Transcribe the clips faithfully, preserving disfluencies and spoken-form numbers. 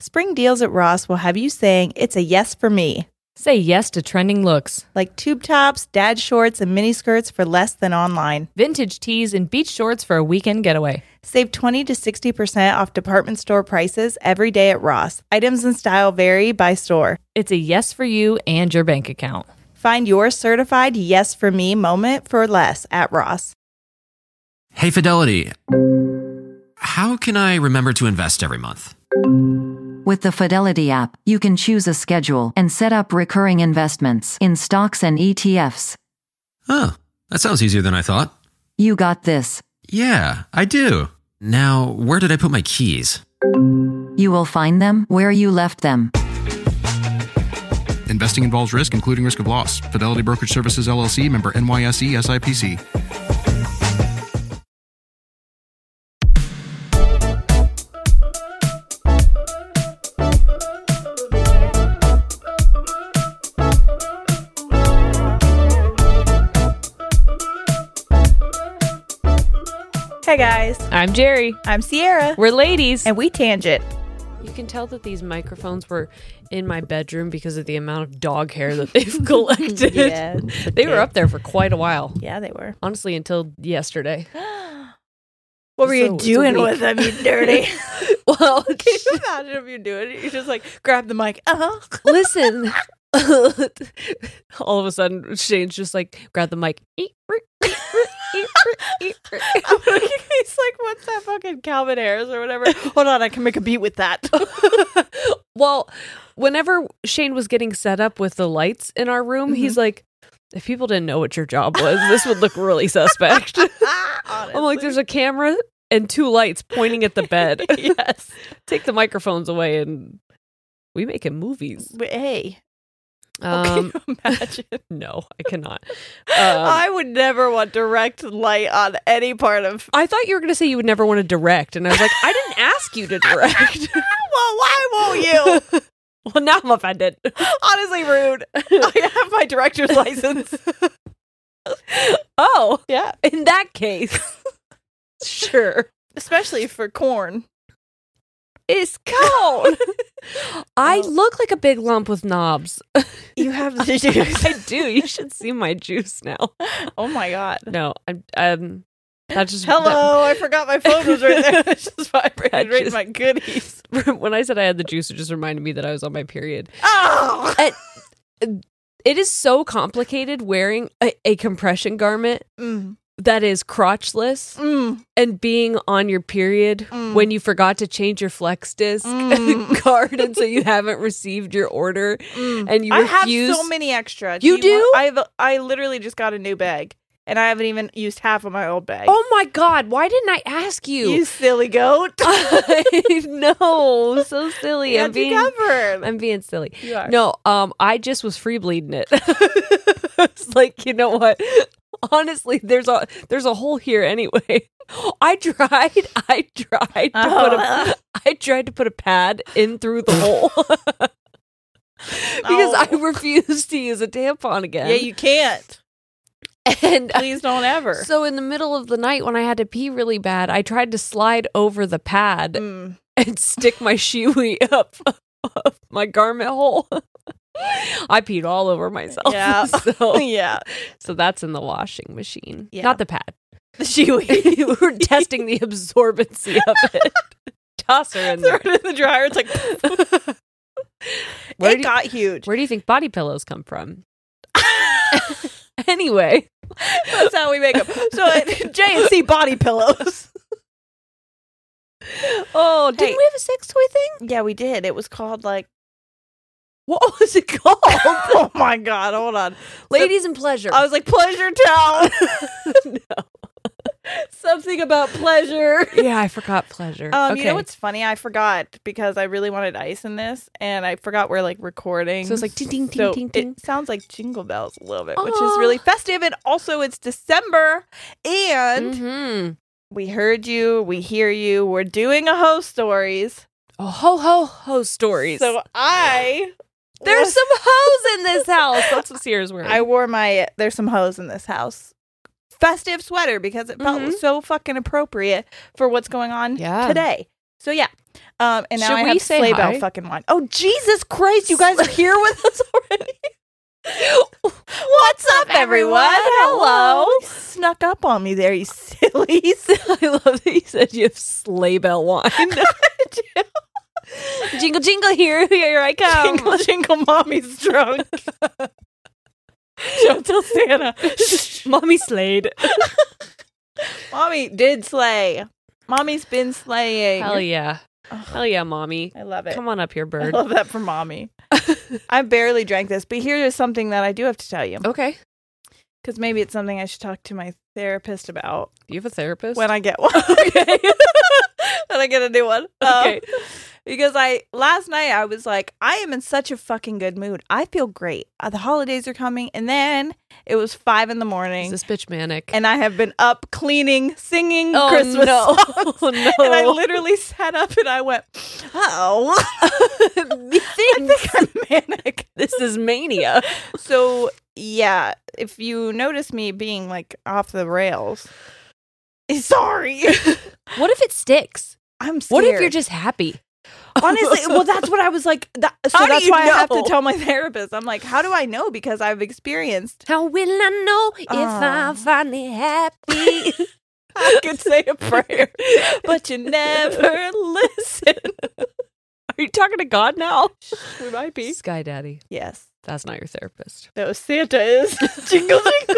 Spring deals at Ross will have you saying, it's a yes for me. Say yes to trending looks. Like tube tops, dad shorts, and mini skirts for less than online. Vintage tees and beach shorts for a weekend getaway. Save twenty to sixty percent off department store prices every day at Ross. Items and style vary by store. It's a yes for you and your bank account. Find your certified yes for me moment for less at Ross. Hey, Fidelity. How can I remember to invest every month? With the Fidelity app, you can choose a schedule and set up recurring investments in stocks and E T Fs. Oh, that sounds easier than I thought. You got this. Yeah, I do. Now, where did I put my keys? You will find them where you left them. Investing involves risk, including risk of loss. Fidelity Brokerage Services, L L C, member N Y S E, S I P C. Hey guys, I'm Jerry. I'm Sierra, We're ladies. and we tangent. You can tell that these microphones were in my bedroom because of the amount of dog hair that they've collected. Yeah, They were up there for quite a while. Yeah, they were. Honestly, until yesterday. What were you So- it's a doing week. with them, you dirty? Well, Can you imagine if you do it? You just like grab the mic. Uh-huh. listen. All of a sudden, Shane's just like, grab the mic. He's like, what's that fucking Calvin Harris or whatever? Hold on, I can make a beat with that. Well, whenever Shane was getting set up with the lights in our room, Mm-hmm. he's like, if people didn't know what your job was, this would look really suspect. I'm like, there's a camera and two lights pointing at the bed. Yes. Take the microphones away and we making movies. But hey, Um, can you imagine? no, I cannot. Um, I would never want direct light on any part of. I thought you were going to say you would never want to direct. And I was like, I didn't ask you to direct. Well, why won't you? Well, now I'm offended. Honestly, rude. I have my director's license. Oh, Yeah, in that case, sure. especially for corn. It's cold. I look like a big lump with knobs. You have the juice. I do. You should see my juice now. Oh my god. No, I'm. Um, that's just Hello, I forgot my phone was right there. It's just vibrating That right in just- my goodies. that- when I said I had the juice, it just reminded me that I was on my period. Oh! And it is so complicated wearing a, a compression garment Mm, that is crotchless mm, and being on your period Mm. when you forgot to change your flex disc Mm. card and so you haven't received your order mm. and you I have refuse. so many extra. You do? want- I have. a- I literally just got a new bag, and I haven't even used half of my old bag. Oh my god! Why didn't I ask you? you silly goat! I know, so silly. You I'm got you being, covered. I'm being silly. You are. No, um, I just was free bleeding it. It's like, you know what? Honestly, there's a there's a hole here anyway. I tried. I tried to put a I tried to put a pad in through the hole because I Oh. refused to use a tampon again. Yeah, you can't. and Please don't ever. so in the middle of the night when I had to pee really bad, I tried to slide over the pad Mm. and stick my shoey up, up my garment hole. I peed all over myself. Yeah. So, Yeah. so that's in the washing machine. Yeah. Not the pad. The Chewy. We're testing the absorbency of it. Toss her in Throw there. it in the dryer. It's like, Where it do you- got huge. Where do you think body pillows come from? Anyway. That's how we make them. So at J and C body pillows. Oh, didn't Hey. we have a sex toy thing? Yeah, we did. It was called like, What was it called? oh my God, hold on. Ladies and Pleasure. I was like, Pleasure Town. No. Something about pleasure. yeah, I forgot Pleasure. Um, okay. You know what's funny? I forgot because I really wanted ice in this, and I forgot we're like recording. So it's like ting, ting, ting, So ting, ting. It sounds like Jingle Bells a little bit, which Aw. is really festive. And also, it's December, and Mhm. we heard you, we hear you. We're doing a host stories. Oh, ho ho ho stories. So I there's some hoes in this house. That's what Sierra's wearing. I wore my there's some hoes in this house festive sweater because it felt Mhm. so fucking appropriate for what's going on Yeah. today. So yeah, Um, and now Should I we have say sleigh hi? bell fucking wine. Oh, Jesus Christ. You guys are here with us already. What's up, everyone? Hello. You snuck up on me there, you sillies. I love that you said you have sleigh bell wine. Jingle, jingle, here, here I come. Jingle, jingle, mommy's drunk. Don't tell Santa. Mommy slayed. Mommy did slay. Mommy's been slaying. Hell yeah. Hell yeah, mommy. I love it. Come on up here, I bird. love that for mommy. I barely drank this, but here is something that I do have to tell you. Okay. Because maybe it's something I should talk to my therapist about Do you have a therapist? when I get one. Okay. When I get a new one. Okay. Um, because I, last night I was like, I am in such a fucking good mood. I feel great. Uh, the holidays are coming. And then it was five in the morning. Is this bitch manic? And I have been up cleaning, singing oh, Christmas no. songs. Oh, no. And I literally sat up and I went, oh, I think I'm manic. This is mania. So, yeah, if you notice me being like off the rails, sorry. What if it sticks? I'm scared. What if you're just happy? Honestly, well, that's what I was like. That, so How do that's you why I have to know? tell my therapist. I'm like, how do I know? Because I've experienced. How will I know if Oh. I'm finally happy? I could say a prayer, but you never listen. Are you talking to God now? We might be. Sky Daddy. Yes. That's not your therapist. No, Santa is. Jingle,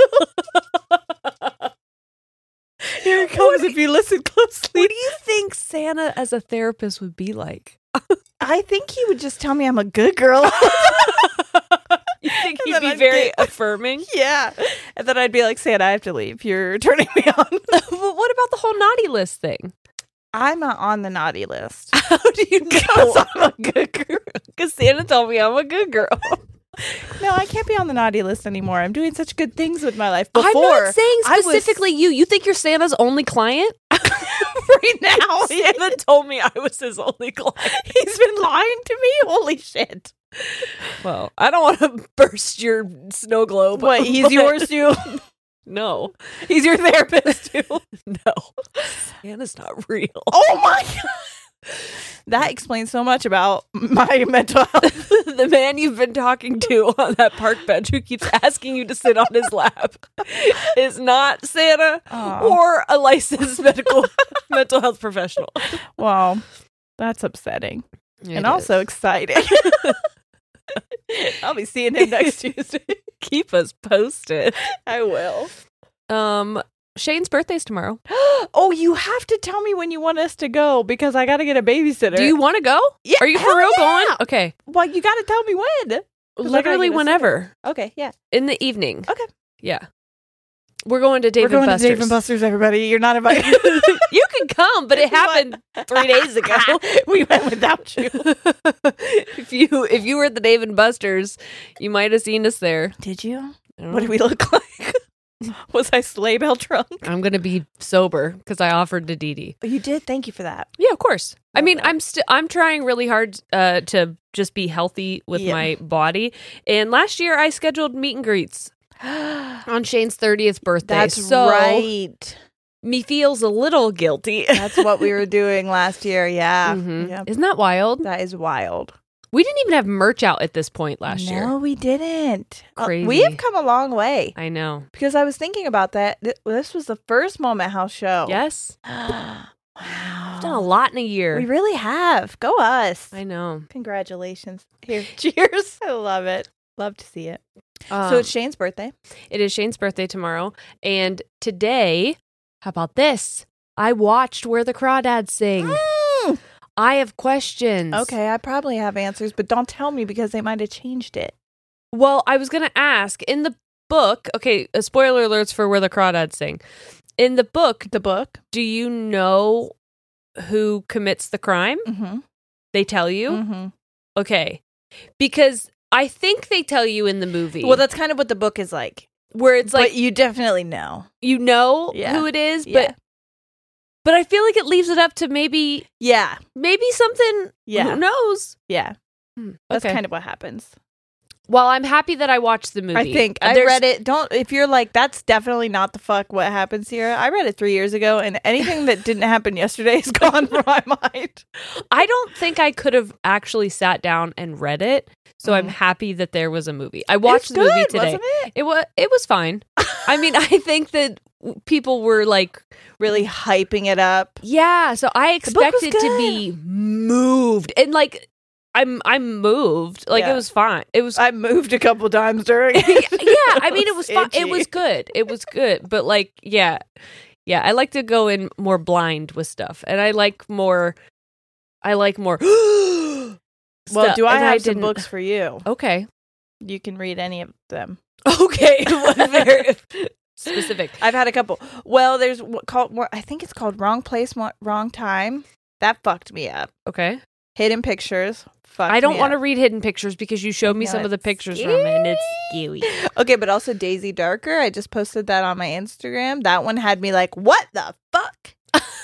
jingle. Here it comes if you listen closely. What do you think Santa as a therapist would be like? I think he would just tell me I'm a good girl. You think And he'd then be I'd very get- affirming? Yeah. And then I'd be like, Santa, I have to leave. You're turning me on. But what about the whole naughty list thing? I'm not on the naughty list. How do you Because know? I'm a good girl. Because Santa told me I'm a good girl. No, I can't be on the naughty list anymore. I'm doing such good things with my life. Before, I'm not saying I was- specifically you. You think you're Santa's only client? right now, Santa told me I was his only client. he's been lying to me. Holy shit. Well, I don't want to burst your snow globe. What, he's but- yours too? No. He's your therapist too? No. Santa's not real. Oh my God. That explains so much about my mental health. The man you've been talking to on that park bench who keeps asking you to sit on his lap is not Santa Oh. or a licensed medical mental health professional. Wow. That's upsetting. It and is. also exciting. I'll be seeing him next Tuesday. Keep us posted. I will. Um, Shane's birthday's tomorrow. Oh, you have to tell me when you want us to go because I got to get a babysitter. Do you want to go? Yeah, Are you for hell real yeah. going? Okay. Well, you got to tell me when. 'Cause I gotta Literally get a whenever. Okay, yeah. In the evening. Okay. Yeah. We're going to Dave We're going and Buster's. to Dave and Buster's, everybody. You're not invited. You can come, but it happened three days ago. We went without you. if you if you were at the Dave and Buster's, you might have seen us there. Did you? I don't What know. did we look like? Was I sleigh bell drunk? I'm gonna be sober because I offered to Dee Dee. You did. Thank you for that. Yeah, of course. I Love mean, that. I'm still I'm trying really hard uh, to just be healthy with Yeah. my body. And last year, I scheduled meet and greets on Shane's thirtieth birthday. That's so right. Me feels a little guilty. That's what we were doing last year. Yeah. Mhm. Yep. Isn't that wild? That is wild. We didn't even have merch out at this point last no, year. we didn't. Uh, we Crazy. have come a long way I know. because I was thinking about that. Th- This was the first Moment House show. Yes, wow. I've done a lot in a year. We really have. Go us. I know. Congratulations. Here. Cheers. I love it. Love to see it. Um, so it's Shane's birthday. it is Shane's birthday tomorrow, and today, how about this? I watched Where the Crawdads Sing. Mm. I have questions. Okay, I probably have answers, but don't tell me because they might have changed it. Well, I was gonna ask in the book. Okay, uh, spoiler alerts for Where the Crawdads Sing. In the book, The book. do you know who commits the crime? Mm-hmm. They tell you. Mm-hmm. Okay, because I think they tell you in the movie. Well, that's kind of what the book is like. where it's like but you definitely know. you know Yeah. who it is, Yeah. but but I feel like it leaves it up to maybe Yeah. maybe something. Yeah. Who knows? Yeah. Hmm, That's okay. kind of what happens. Well, I'm happy that I watched the movie. I think Uh, I there's- read it. Don't if you're like that's definitely not the fuck what happens here. I read it three years ago, and anything that didn't happen yesterday is gone from my mind. I don't think I could have actually sat down and read it. So I'm Mm. happy that there was a movie. I watched It's the movie good, today. wasn't it? It was it was fine. I mean, I think that w- people were like, Really hyping it up. yeah. So I The book was expected to be moved, and like I'm I'm moved. Like Yeah. it was fine. It was I moved a couple times during. yeah. I mean, it was fine. It itchy. was good. It was good. But like, yeah, yeah. I like to go in more blind with stuff, and I like more. I like more. Well, stuff, do I and have some didn't- books for you? Okay. You can read any of them. Okay. Very specific. I've had a couple. Well, there's what called. What, I think it's called Wrong Place, Mo- Wrong Time. That fucked me up. Okay. Hidden Pictures. Fucked I don't me want to up. read hidden pictures because you showed me No, some of the it's pictures from it, and it's scary. Okay, but also Daisy Darker. I just posted that on my Instagram. That one had me like, what the fuck?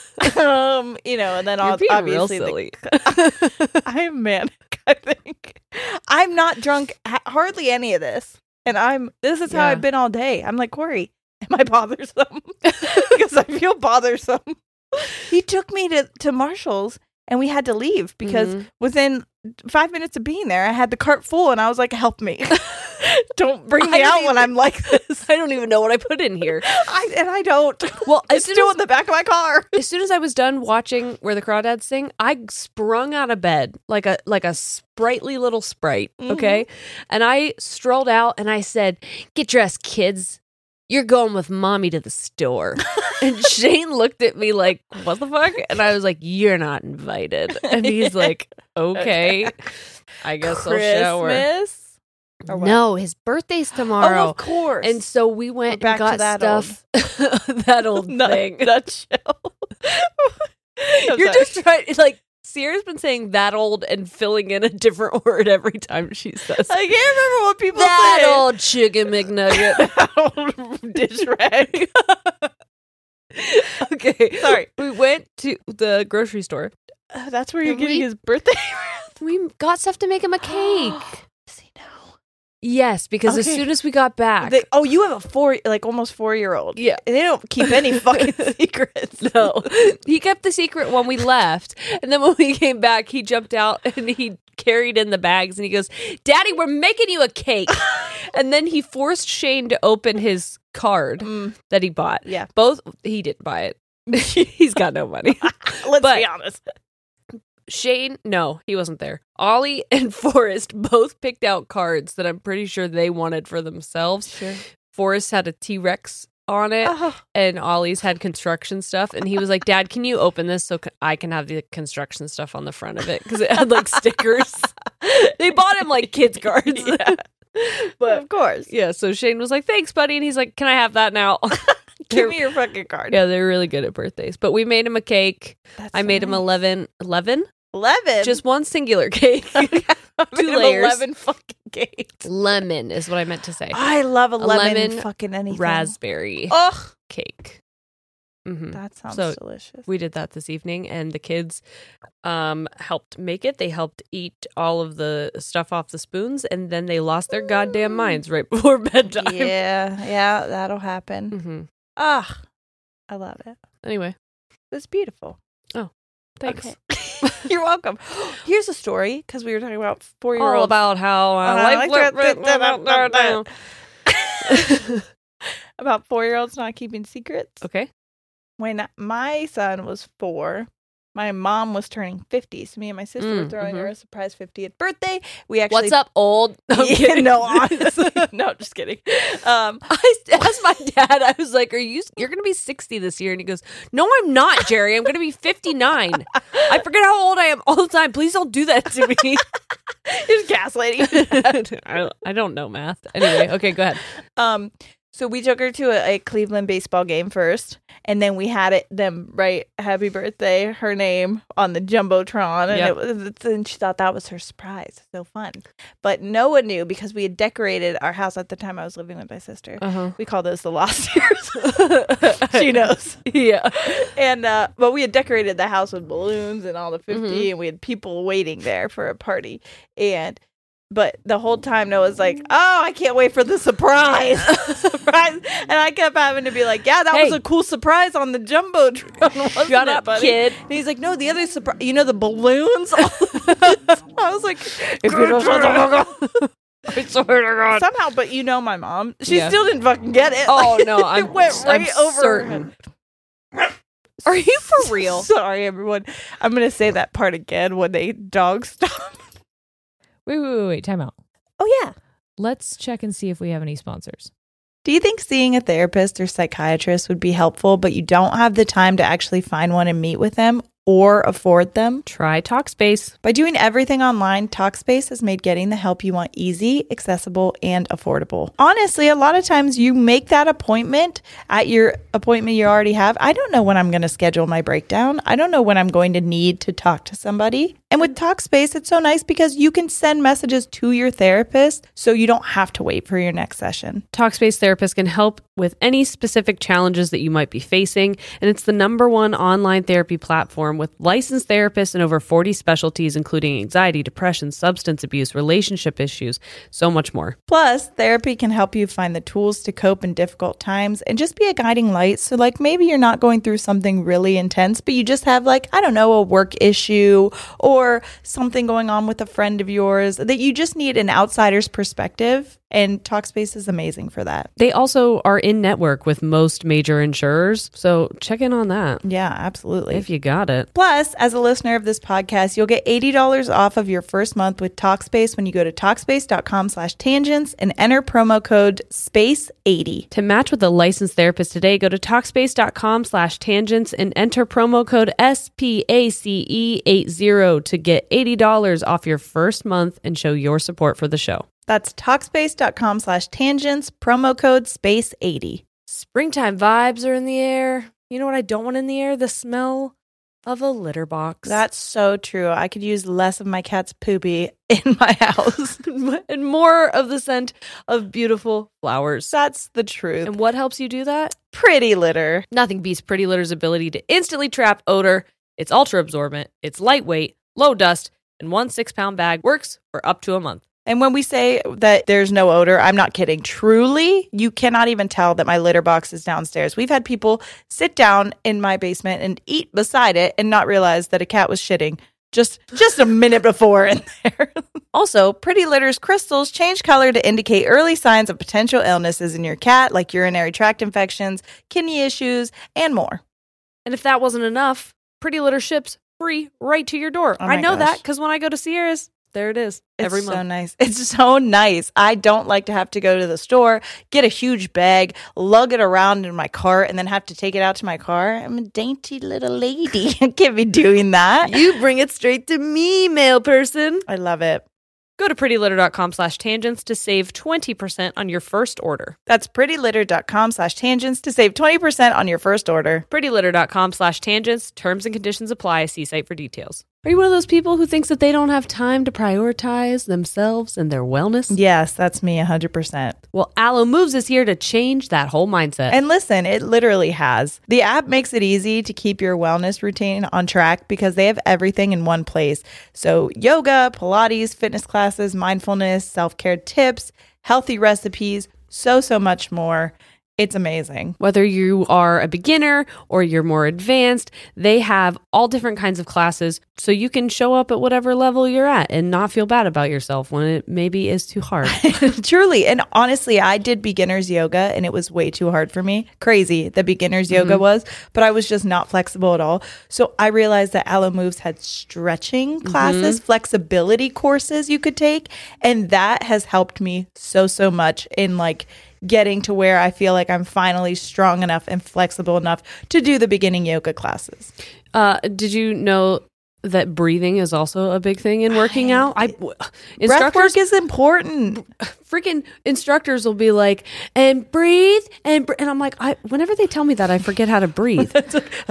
um, you know, and then You're all being obviously real the- silly. I'm manic, I think. I'm not drunk ha- hardly any of this. And I'm this is how Yeah. I've been all day. I'm like, Corey, am I bothersome? Because I feel bothersome. He took me to, to Marshall's and we had to leave because Mhm. within five minutes of being there, I had the cart full and I was like, help me. Don't bring I me don't out when even- I'm like this. I don't even know what I put in here. I, and I don't. Well, as It's soon still as, in the back of my car. as soon as I was done watching Where the Crawdads Sing, I sprung out of bed like a like a sprightly little sprite. Mhm. Okay, and I strolled out and I said, "Get dressed, kids. You're going with mommy to the store." And Shane looked at me like, "What the fuck?" And I was like, "You're not invited." And he's like, "Okay, I guess I'll shower." Christmas? Or what? No, his birthday's Oh, tomorrow. of course. And so we went We're back and to got that old- stuff. That old Nut- thing. Nutshell. I'm You're sorry. just trying, like, Sierra's been saying that old and filling in a different word every time she says I can't remember what people that say. old chicken McNugget. That old dish rag. Okay. Sorry. We went to the grocery store. Uh, that's where you're And getting we- his birthday. We got stuff to make him a cake. Does he know? Yes, because as Okay. soon as we got back. They, oh, you have a four, like almost four year old. Yeah. They don't keep any fucking secrets. No, he kept the secret when we left, and then when we came back, he jumped out and he carried in the bags, and he goes, "Daddy, we're making you a cake." And then he forced Shane to open his card Mm, that he bought. yeah. Both he didn't buy it. He's got no money. Let's But- be honest. Shane, no, he wasn't there. Ollie and Forrest both picked out cards that I'm pretty sure they wanted for themselves. Sure. Forrest had a T-Rex on it. Oh, And Ollie's had construction stuff, and he was like, "Dad, can you open this so c- I can have the construction stuff on the front of it?" Because it had like stickers. They bought him like kids cards. Yeah. But of course. yeah, so Shane was like, "Thanks, buddy," and he's like, "Can I have that now?" Give me your fucking card. Yeah, they're really good at birthdays. But we made him a cake. That's I so made him nice. eleven, eleven, eleven. just one singular cake. I made two him layers. eleven fucking cakes. Lemon is what I meant to say. I love a lemon, lemon fucking anything. Raspberry Ugh. cake. hmm That sounds So, delicious. We did that this evening, and the kids um, helped make it. They helped eat all of the stuff off the spoons, and then they lost their goddamn minds right before bedtime. Yeah, yeah, that'll happen. hmm Ah, I love it. Anyway, It's beautiful. thanks. Okay. You're welcome. Here's a story because we were talking about four year All olds. about how uh, Uh, life like went- that- about four year olds not keeping secrets. Okay. When my son was four, my mom was turning fifty. So me and my sister were Mm, throwing her mhm. a surprise fiftieth birthday. We actually What's up, old? No, I'm Yeah, kidding. no, honestly, no, just kidding. Um, I asked my dad, I was like, "Are you? You're going to be sixty this year?" And he goes, "No, I'm not, Jerry. I'm going to be fifty-nine. I forget how old I am all the time. Please don't do that to me." Just gaslighting. I don't, I don't know math. Anyway, okay, go ahead. Um, so we took her to a, a Cleveland baseball game first, and then we had it them write "Happy Birthday," her name on the jumbotron, and Yep. it was, and she thought that was her surprise. So fun, but no one knew because we had decorated our house at the time. I was living with my sister. Uh-huh. We call those the lost years. She knows. Yeah. And uh, but we had decorated the house with balloons and all the fifty, Mhm. and we had people waiting there for a party. And But the whole time Noah's like, oh, I can't wait for the surprise. surprise. And I kept having to be like, yeah, that Hey. was a cool surprise on the Jumbotron, wasn't Shut it, up, buddy? kid. And he's like, no, the other surprise, you know, the balloons? I was like, if you don't shut the fuck up. I swear to God. Somehow, but you know my mom. She Yeah. still didn't fucking get it. Oh, Like, no, it I'm- went I'm right over certain. her head. Are you for real? Sorry, everyone. I'm going to say that part again when they dog stop. Wait, wait, wait, wait. Time out. Oh, yeah. Let's check and see if we have any sponsors. Do you think seeing a therapist or psychiatrist would be helpful, but you don't have the time to actually find one and meet with them or afford them? Try Talkspace. By doing everything online, Talkspace has made getting the help you want easy, accessible, and affordable. Honestly, a lot of times you make that appointment at your appointment you already have. I don't know when I'm going to schedule my breakdown. I don't know when I'm going to need to talk to somebody. And with Talkspace, it's so nice because you can send messages to your therapist so you don't have to wait for your next session. Talkspace therapists can help with any specific challenges that you might be facing, and it's the number one online therapy platform with licensed therapists in over forty specialties, including anxiety, depression, substance abuse, relationship issues, so much more. Plus, therapy can help you find the tools to cope in difficult times and just be a guiding light. So, like, maybe you're not going through something really intense, but you just have, like, I don't know, a work issue or something going on with a friend of yours that you just need an outsider's perspective. And Talkspace is amazing for that. They also are in network with most major insurers, so check in on that Yeah, absolutely. if you got it. Plus, as a listener of this podcast, you'll get eighty dollars off of your first month with Talkspace when you go to Talkspace.com slash tangents and enter promo code space eighty. To match with a licensed therapist today, go to Talkspace.com slash tangents and enter promo code S P A C E eighty to get eighty dollars off your first month and show your support for the show. That's Talkspace.com slash tangents, promo code space eighty. Springtime vibes are in the air. You know what I don't want in the air? The smell of a litter box. That's so true. I could use less of my cat's poopy in my house. and more of the scent of beautiful flowers. That's the truth. And what helps you do that? Pretty litter. Nothing beats Pretty Litter's ability to instantly trap odor. It's ultra absorbent, it's lightweight, low dust, and one six pound bag works for up to a month. And when we say that there's no odor, I'm not kidding. Truly, you cannot even tell that my litter box is downstairs. We've had people sit down in my basement and eat beside it and not realize that a cat was shitting just just a minute before in there. Also, Pretty Litter's crystals change color to indicate early signs of potential illnesses in your cat, like urinary tract infections, kidney issues, and more. And if that wasn't enough, Pretty Litter ships free right to your door. Oh my I know gosh. that because when I go to Sierra's, there it is every It's month. so nice. It's so nice. I don't like to have to go to the store, get a huge bag, lug it around in my cart, and then have to take it out to my car. I'm a dainty little lady. I can't be doing that. You bring it straight to me, mail person. I love it. Go to prettylitter.com slash tangents to save twenty percent on your first order. That's prettylitter.com slash tangents to save twenty percent on your first order. prettylitter.com slash tangents. Terms and conditions apply. See site for details. Are you one of those people who thinks that they don't have time to prioritize themselves and their wellness? Yes, that's me one hundred percent. Well, Aloe Moves is here to change that whole mindset. And listen, it literally has. The app makes it easy to keep your wellness routine on track because they have everything in one place. So yoga, Pilates, fitness classes, mindfulness, self-care tips, healthy recipes, so, so much more. It's amazing. Whether you are a beginner or you're more advanced, they have all different kinds of classes so you can show up at whatever level you're at and not feel bad about yourself when it maybe is too hard. Truly. And honestly, I did beginner's yoga and it was way too hard for me. Crazy the beginner's yoga was, but I was just not flexible at all. So I realized that Aloe Moves had stretching classes, flexibility courses you could take. And that has helped me so, so much in like getting to where I feel like I'm finally strong enough and flexible enough to do the beginning yoga classes. Uh, did you know that breathing is also a big thing in working out? I Breath instructors work is important. freaking instructors will be like, and breathe and br-, and I'm like, I whenever they tell me that, I forget how to breathe.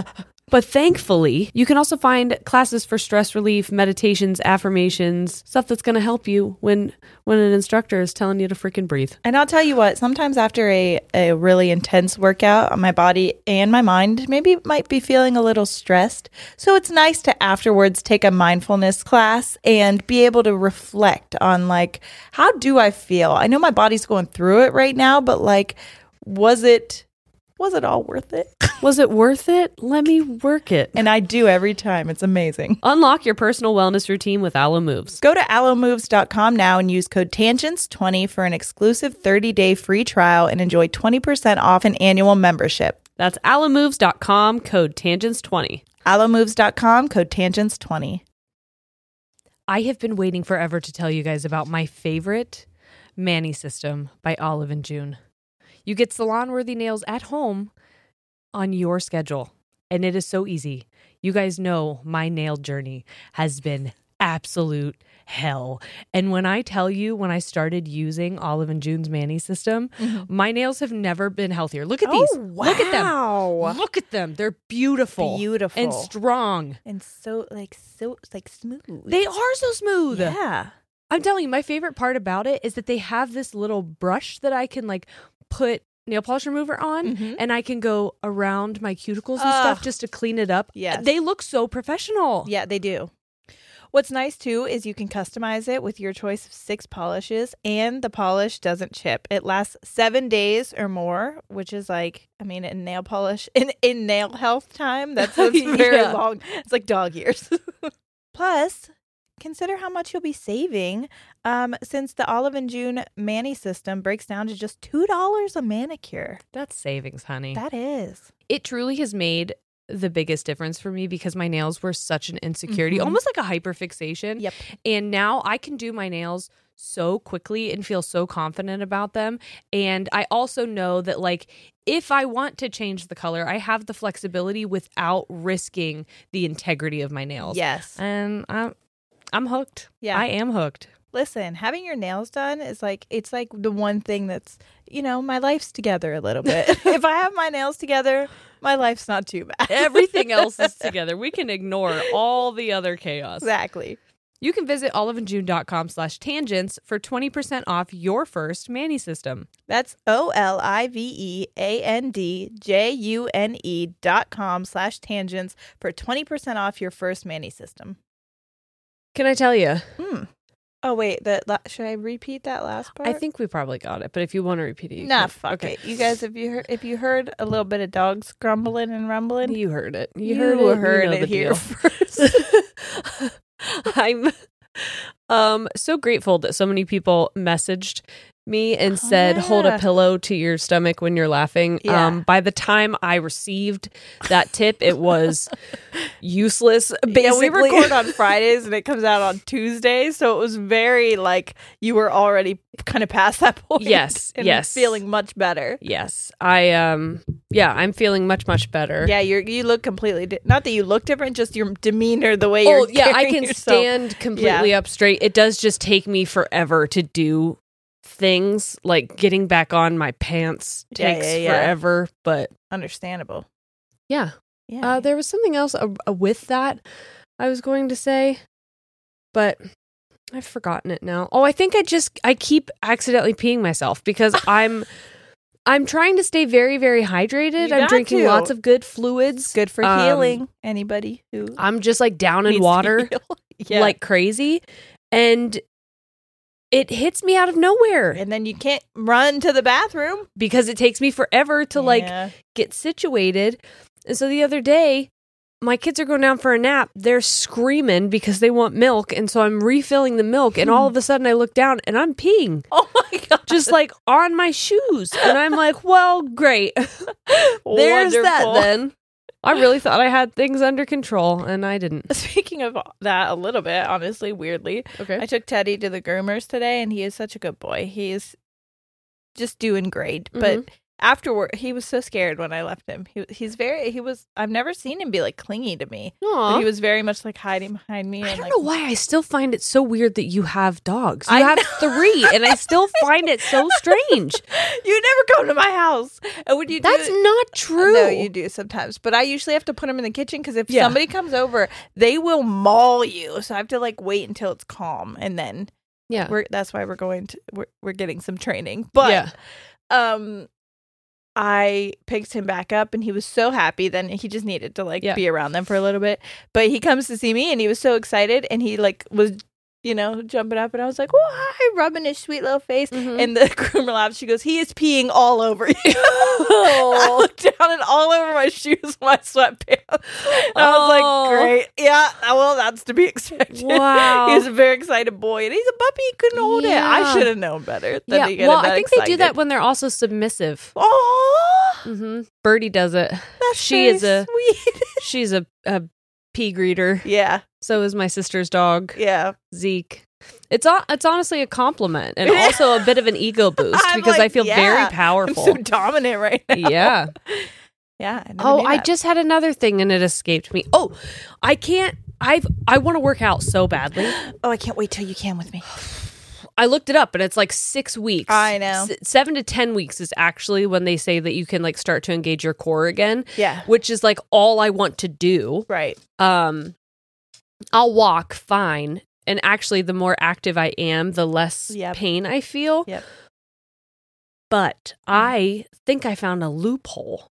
But thankfully, you can also find classes for stress relief, meditations, affirmations, stuff that's going to help you when when an instructor is telling you to freaking breathe. And I'll tell you what, sometimes after a, a really intense workout, my body and my mind maybe might be feeling a little stressed. So it's nice to afterwards take a mindfulness class and be able to reflect on, like, how do I feel? I know my body's going through it right now, but like, was it was it all worth it? Was it worth it? Let me work it. And I do every time. It's amazing. Unlock your personal wellness routine with Alo Moves. Go to alo moves dot com now and use code tangents twenty for an exclusive thirty-day free trial and enjoy twenty percent off an annual membership. That's alo moves dot com, code tangents twenty. alo moves dot com, code tangents twenty. I have been waiting forever to tell you guys about my favorite Mani System by Olive and June. You get salon-worthy nails at home on your schedule, and it is so easy. You guys know my nail journey has been absolute hell. And when I tell you, when I started using Olive and June's Mani System, mm-hmm. my nails have never been healthier. Look at oh, these. Wow. Look at them. Look at them. They're beautiful. Beautiful. And strong. And so, like, so, like, smooth. They are so smooth. Yeah. I'm telling you, my favorite part about it is that they have this little brush that I can, like, put nail polish remover on, mm-hmm. and I can go around my cuticles and Ugh. stuff just to clean it up. Yes. They look so professional. Yeah, they do. What's nice, too, is you can customize it with your choice of six polishes, and the polish doesn't chip. It lasts seven days or more, which is like, I mean, in nail polish, in, in nail health time, that's, that's very yeah. long. It's like dog years. Plus, consider how much you'll be saving um, since the Olive and June Mani System breaks down to just two dollars a manicure. That's savings, honey. That is. It truly has made the biggest difference for me because my nails were such an insecurity, mm-hmm. almost like a hyperfixation. Yep. And now I can do my nails so quickly and feel so confident about them. And I also know that, like, if I want to change the color, I have the flexibility without risking the integrity of my nails. Yes. And I'm I'm hooked. Yeah. I am hooked. Listen, having your nails done is like, it's like the one thing that's, you know, my life's together a little bit. If I have my nails together, my life's not too bad. Everything else is together. We can ignore all the other chaos. Exactly. You can visit oliveandjune.com slash tangents for twenty percent off your first Mani System. That's O-L-I-V-E-A-N-D-J-U-N-E dot com slash tangents for twenty percent off your first Mani System. Can I tell you? Hmm. Oh, wait. That la- should I repeat that last part? I think we probably got it, but if you want to repeat it, you Nah, can. fuck Okay. it. You guys, if you heard, if you heard a little bit of dogs grumbling and rumbling, You heard it. You, you heard it. heard you know it the here deal. first. I'm um so grateful that so many people messaged me and said, yeah. hold a pillow to your stomach when you're laughing. Yeah. Um, by the time I received that tip, it was useless. Basically. Yeah, we record on Fridays and it comes out on Tuesdays, so it was very like you were already kind of past that point. Yes, and yes. feeling much better. Yes, I um, yeah, I'm feeling much much better. Yeah, you you look completely di- not that you look different, just your demeanor, the way Oh you're. yeah, I carrying can yourself. stand completely Yeah. up straight. It does just take me forever to do things, like getting back on my pants Yeah, takes yeah, yeah. forever. But Understandable. yeah, Yeah. uh, there was something else uh, uh, with that I was going to say, but I've forgotten it now. Oh, I think I just I keep accidentally peeing myself because I'm I'm trying to stay very very hydrated. You I'm got drinking to. lots of good fluids. Good for Um, healing. Anybody who I'm just like down in needs to water heal. Yeah. like crazy, and it hits me out of nowhere and then you can't run to the bathroom because it takes me forever to like Yeah. get situated. And so the other day, my kids are going down for a nap. They're screaming because they want milk. And so I'm refilling the milk. And all of a sudden I look down and I'm peeing. Oh my god. Just like on my shoes. And I'm like, well, great. There's that Wonderful. then. I really thought I had things under control and I didn't. Speaking of that a little bit, honestly, weirdly, Okay. I took Teddy to the groomers today and he is such a good boy. He is just doing great. But afterward, he was so scared when I left him. He, he's very, he was, I've never seen him be like clingy to me. Aw. But he was very much like hiding behind me. I and don't like, know why I still find it so weird that you have dogs. You I have know. three, and I still find it so strange. You never come to my house. And when you do, That's not true. No, you do sometimes. But I usually have to put him in the kitchen because if Yeah. somebody comes over, they will maul you. So I have to like wait until it's calm, and then Yeah. we're that's why we're going to we're we're getting some training. But Yeah. um, I picked him back up, and he was so happy. Then he just needed to like Yeah. be around them for a little bit. But he comes to see me, and he was so excited, and he like was. You know, jumping up, and I was like, "Oh, hi!" Rubbing his sweet little face, Mhm. and the groomer laughs. She goes, "He is peeing all over you." I Oh. looked down and all over my shoes, my sweatpants. And I was like, Oh. "Great, yeah, well, that's to be expected." Wow. He's a very excited boy, and he's a puppy. He couldn't hold it. Yeah. I should have known better. Than Yeah. to get Well, him that I think they do excited. that when they're also submissive. Oh, Mm-hmm. Birdie does it. that's She very is a- sweet. She's a, a pea greeter. yeah, So is my sister's dog, yeah. Zeke. It's on, it's honestly a compliment and also a bit of an ego boost I'm because I like, feel yeah, very I'm powerful. so dominant right now. Yeah. yeah. I never Oh, knew I that. just had another thing and it escaped me. Oh, I can't. I've I want to work out so badly. Oh, I can't wait till you can with me. I looked it up and it's like six weeks. I know. S- seven to ten weeks is actually when they say that you can like start to engage your core again. Yeah. Which is like all I want to do. Right. Um, I'll walk fine. And actually, the more active I am, the less Yep. pain I feel. Yep. But I think I found a loophole.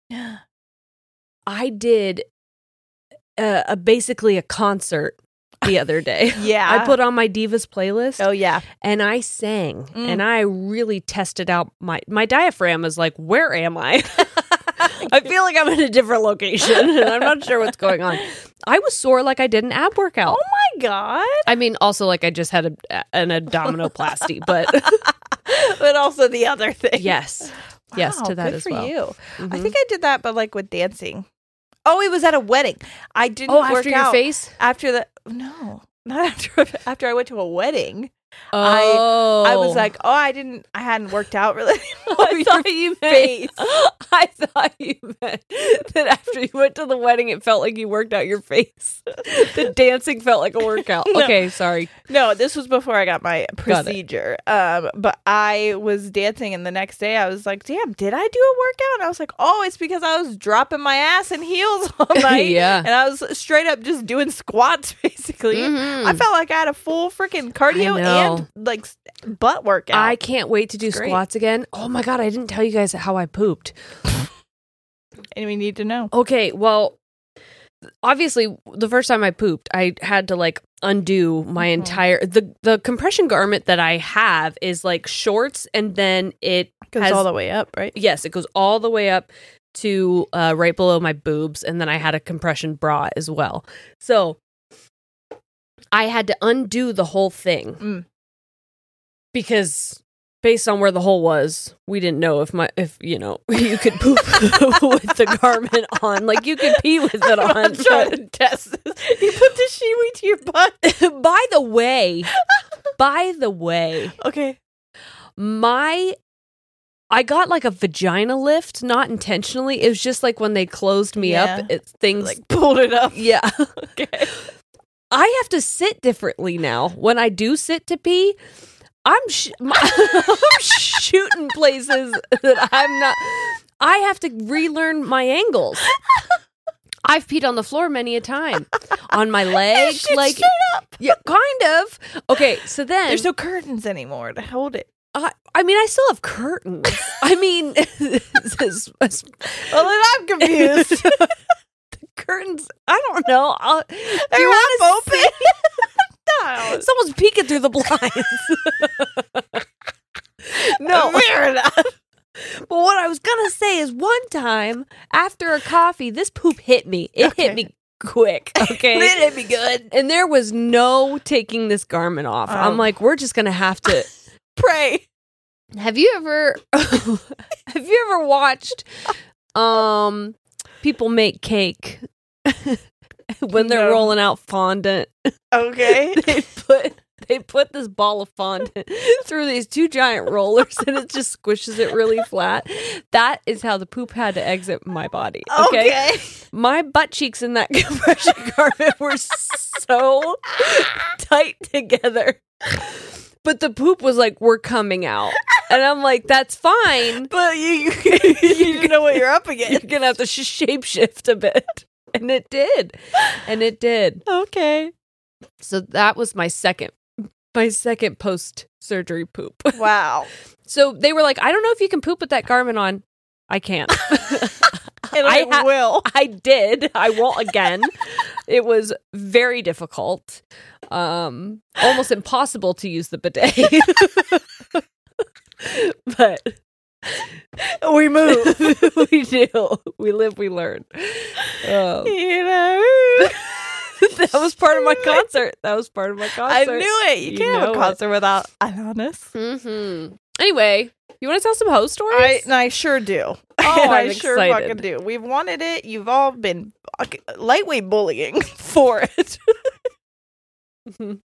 I did uh, a, basically a concert the other day. Yeah. I put on my Divas playlist Oh yeah. and I sang Mm. and I really tested out my my diaphragm is like, where am I? I feel like I'm in a different location and I'm not sure what's going on. I was sore like I did an ab workout. Oh my god. I mean, also like I just had a, an abdominoplasty, but But also the other thing. yes, yes Wow, to that good as for well. you. I Mhm. think I did that, but like with dancing. Oh, it was at a wedding. I didn't Oh, work after your out face? after the no, not after after I went to a wedding. Oh, I was like, oh, I didn't, I hadn't worked out really. I thought you meant. face. I thought you meant that after you went to the wedding, it felt like you worked out your face. The dancing felt like a workout. No. Okay, sorry. No, this was before I got my Got it. procedure. Um, but I was dancing, and the next day I was like, damn, did I do a workout? And I was like, oh, it's because I was dropping my ass in heels all night. Yeah. And I was straight up just doing squats, basically. Mhm. I felt like I had a full freaking cardio I know. and like s- butt workout. I can't wait to do It's great. squats again. Oh my god, I didn't tell you guys how I pooped. and we need to know. Okay, well, obviously, the first time I pooped, I had to like undo my Mhm. entire the the compression garment that I have is like shorts, and then it Goes has all the way up, right? yes, it goes all the way up to uh, right below my boobs, and then I had a compression bra as well. So I had to undo the whole thing Mm. because based on where the hole was, we didn't know if my if you know you could poop with the garment on, like you could pee with it I'm on. not trying to test this. You put the shiwi to your butt. but- by the way, by the way, Okay. my I got like a vagina lift, not intentionally. It was just like when they closed me Yeah. up, it things Like pulled it up. yeah. Okay. I have to sit differently now. When I do sit to pee, I'm, sh- my- I'm shooting places that I'm not. I have to relearn my angles. I've peed on the floor many a time, on my leg, Shit like straight up. yeah, kind of. Okay, so then There's no curtains anymore to hold it. I, I mean, I still have curtains. I mean, this is- Well, then I'm confused. curtains. I don't know. I'll, do They're you half want to open. No. Someone's peeking through the blinds. No, Fair enough. but what I was gonna say is one time after a coffee, this poop hit me. It Okay. hit me quick. Okay, It hit me good. and there was no taking this garment off. Oh. I'm like, we're just gonna have to. Pray. Have you ever? Have you ever watched? Um, people make cake when they're No. rolling out fondant. Okay. They put they put this ball of fondant through these two giant rollers and it just squishes it really flat. That is how the poop had to exit my body. Okay. Okay. My butt cheeks in that compression garment were so tight together. But the poop was like, we're coming out. And I'm like, that's fine. But you, you, you didn't know what you're up against. You're going to have to sh- shape shift a bit. And it did. And it did. Okay. So that was my second, my second post-surgery poop. Wow. So they were like, I don't know if you can poop with that garment on. I can't. And I, ha- will. I did. I won't again. It was very difficult. Um, almost impossible to use the bidet. But we move. we do. We live, we learn. Um, You know. that was part of my concert. That was part of my concert. I knew it. You, You can't have know a it. concert without Ionis. Mm-hmm. Anyway, you want to tell some host stories? I, and I sure do. Oh, And I I'm sure excited. fucking do. We've wanted it. You've all been lightweight bullying for it. And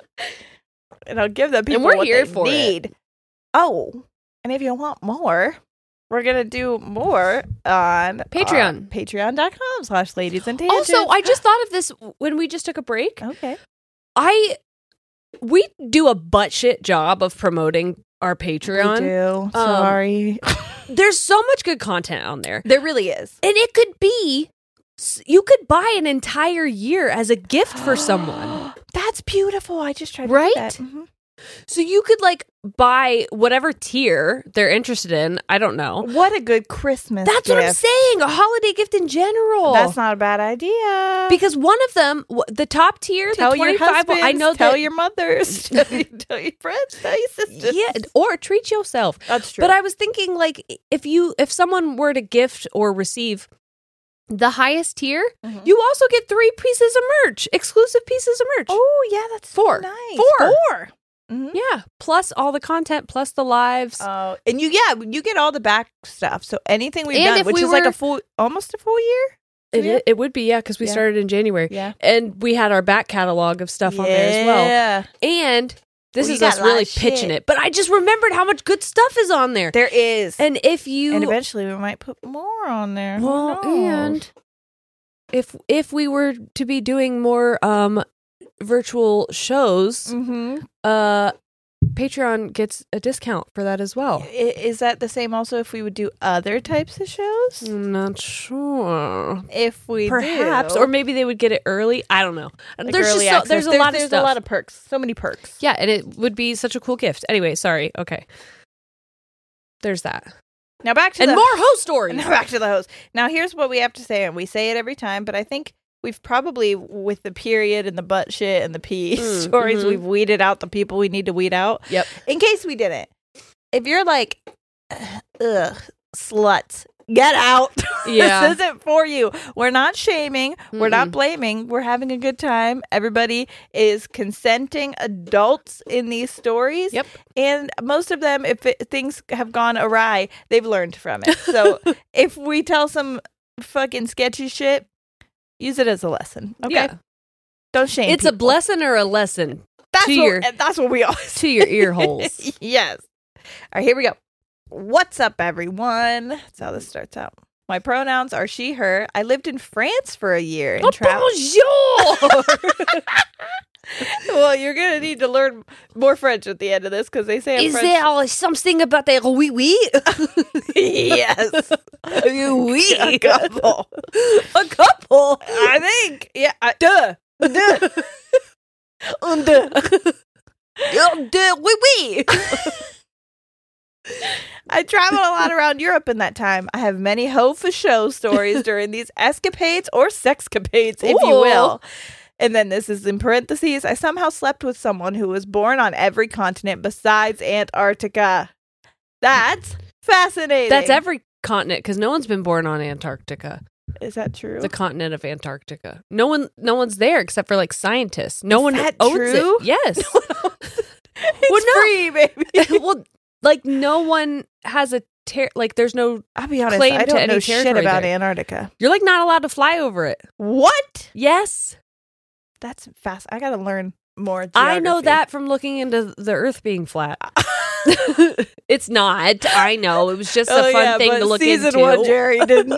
I'll give the people we're what here they for it. need. Oh, and if you want more, we're going to do more on Patreon. uh, Patreon.com slash ladies and tangents. Also, I just thought of this when we just took a break. Okay. I we do a butt shit job of promoting our Patreon. We do. Sorry. There's so much good content on there. There really is. And it could be you could buy an entire year as a gift for someone. That's beautiful. I just tried to Right? do that. Mhm. So you could like buy whatever tier they're interested in. I don't know. What a good Christmas That's what I'm gift. saying. A holiday gift in general. That's not a bad idea. because one of them, w- the top tier, tell the your twenty-five. husbands, I know tell that. your mothers, tell, your, tell your friends, tell your sisters. Yeah, or treat yourself. That's true. But I was thinking, like, if you if someone were to gift or receive the highest tier, Mhm. you also get three pieces of merch, exclusive pieces of merch. Oh yeah, that's so Four. nice. Four. Four. Mhm. Yeah, plus all the content, plus the lives. Oh, and you yeah, you get all the back stuff. So anything we've And done, if which we is like were- a full, almost a full year. it, yeah. it would be, yeah, because we Yeah. started in January. Yeah. And we had our back catalog of stuff on there as well. Yeah, And this Well, you is got us a lot really of pitching shit. it. But I just remembered how much good stuff is on there. there is, and, And if you eventually we might put more on there. Who well, knows? and if if we were to be doing more um virtual shows, Mhm. uh Patreon gets a discount for that as well. I- is that the same also if we would do other types of shows? I'm not sure. If we Perhaps, do. or maybe they would get it early. I don't know. Like there's early just so, access. there's a There's- lot of there's stuff. a lot of perks. So many perks. Yeah, and it would be such a cool gift. Anyway, sorry. Okay, there's that, Now back to and the more host stories. Now back to the host. Now here's what we have to say, and we say it every time, but I think we've probably, with the period and the butt shit and the pee Mm, stories, mhm. we've weeded out the people we need to weed out. Yep. In case we didn't, if you're like, ugh, sluts, get out. Yeah. This isn't for you. We're not shaming. We're not Mm-mm. blaming. We're having a good time. Everybody is consenting adults in these stories. Yep. And most of them, if it, things have gone awry, they've learned from it. So if we tell some fucking sketchy shit, use it as a lesson. Okay. Yeah. Don't shame It's a people. blessing or a lesson That's to what, your- that's what we always to your ear holes. Yes. All right, here we go. What's up, everyone? That's how this starts out. My pronouns are she, her. I lived in France for a year and Oh, traveled. bonjour! Well, you're going to need to learn more French at the end of this because they say I'm Is French. there something about the oui oui? Yes. oui. A couple. A couple. I think. Yeah. I, Duh. duh. Un deux. Oh, duh. Oui oui. I traveled a lot around Europe in that time. I have many ho for show stories during these escapades or sexcapades, if you Ooh. will. And then this is in parentheses. I somehow slept with someone who was born on every continent besides Antarctica. That's fascinating. That's every continent because no one's been born on Antarctica. Is that true? The continent of Antarctica. No one, no one's there except for like scientists. No one that owns true? it. Yes. it's Well, no. free, baby. Well, like no one has a ter- like. There's no. I'll be honest. claim I to don't any know shit territory about there. Antarctica. You're like not allowed to fly over it. What? Yes. That's fast. I gotta learn. more. I know geography. that from looking into the Earth being flat. It's not. I know. It was just a Oh, fun yeah, thing but to look season into. one, Jerry didn't.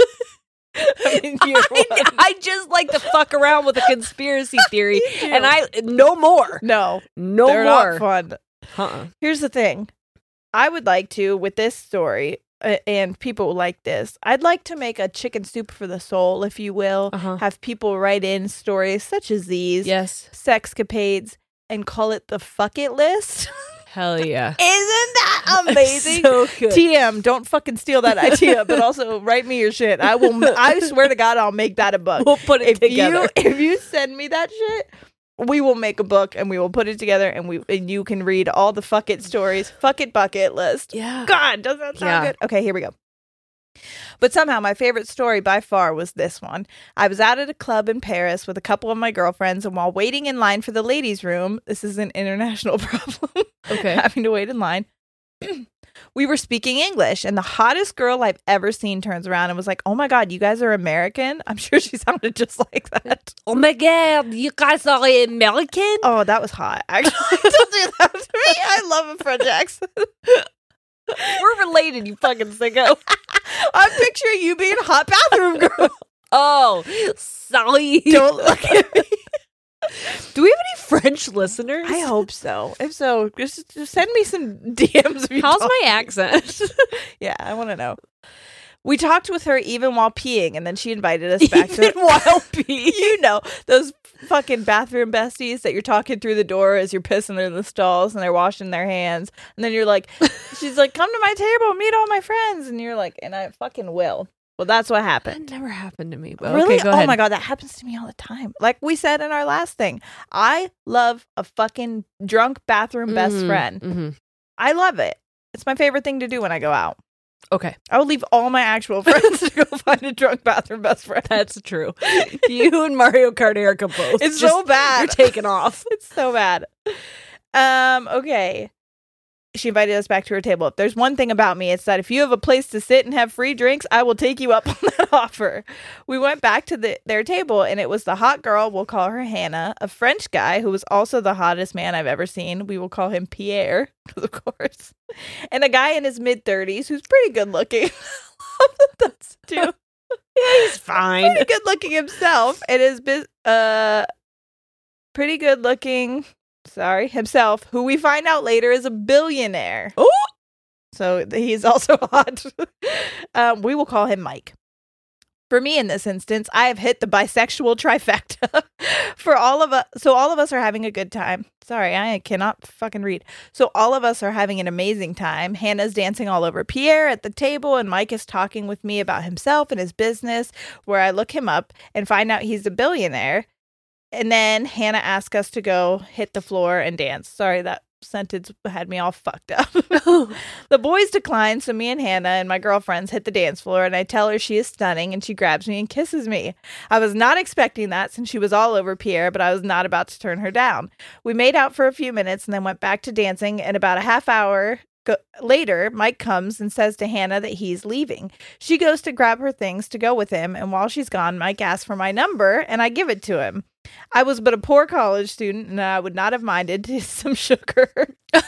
I mean, year I, one. I just like to fuck around with a conspiracy theory, and I no more, No, no they're more. not fun. Uh-uh. Here's the thing. I would like to, with this story, uh, and people like this, I'd like to make a chicken soup for the soul, if you will. Uh-huh. Have people write in stories such as these, Yes, sexcapades, and call it the fuck it list. hell yeah, Isn't that amazing? so good. T M, don't fucking steal that idea, but also write me your shit. I will. I swear to God, I'll make that a book. We'll put it if together. you if you send me that shit, we will make a book and we will put it together, and we and you can read all the fuck it stories, fuck it bucket list. Yeah. God, doesn't that sound Yeah. good? Okay, here we go. But somehow my favorite story by far was this one. I was out at a club in Paris with a couple of my girlfriends, and while waiting in line for the ladies' room, this is an international problem. Okay. Having to wait in line. We were speaking English, and the hottest girl I've ever seen turns around and was like, "Oh my God, you guys are American?" I'm sure she sounded just like that. Oh my god, you guys are American? Oh, that was hot. Actually, don't do that to me. I love a French accent. We're related, you fucking sicko. I'm picturing you being a hot bathroom girl. Oh, sorry. Don't look at me. Do we have any French listeners? I hope so. If so, just, just send me some D Ms. If you How's talk. my accent? Yeah, I want to know. We talked with her even while peeing, and then she invited us back to Even while peeing? You know, those fucking bathroom besties that you're talking through the door as you're pissing in the stalls and they're washing their hands. And then you're like, she's like, come to my table, meet all my friends. And you're like, and I fucking will. Well, that's what That happened. never happened to me. But Really? Okay, go oh ahead. my God, that happens to me all the time. Like we said in our last thing, I love a fucking drunk bathroom best Mhm, friend. mhm. I love it. It's my favorite thing to do when I go out. Okay, I would leave all my actual friends to go find a drunk bathroom best friend. that's true. You and Mario Kart Erica both. It's just- so bad. You're taking off. It's so bad. Um, okay. She invited us back to her table. If there's one thing about me, it's that if you have a place to sit and have free drinks, I will take you up on that offer. We went back to the, their table, and it was the hot girl, we'll call her Hannah, a French guy who was also the hottest man I've ever seen. We will call him Pierre, of course. And a guy in his mid-thirties who's pretty good looking. Love that that's too. Yeah, he's fine. Pretty good looking himself. And his bus- uh pretty good looking sorry himself, who we find out later is a billionaire. Oh, So he's also hot. um, we will call him Mike. For me, in this instance, I have hit the bisexual trifecta. For all of us, so all of us are having a good time. Sorry, I cannot fucking read. So all of us are having an amazing time. Hannah's dancing all over Pierre at the table, and Mike is talking with me about himself and his business, where I look him up and find out he's a billionaire. And then Hannah asked us to go hit the floor and dance. Sorry, that sentence had me all fucked up. The boys decline, so me and Hannah and my girlfriends hit the dance floor, and I tell her she is stunning, and she grabs me and kisses me. I was not expecting that since she was all over Pierre, but I was not about to turn her down. We made out for a few minutes and then went back to dancing, and about a half hour go- later, Mike comes and says to Hannah that he's leaving. She goes to grab her things to go with him, and while she's gone, Mike asks for my number, and I give it to him. I was but a poor college student, and I would not have minded some sugar. That's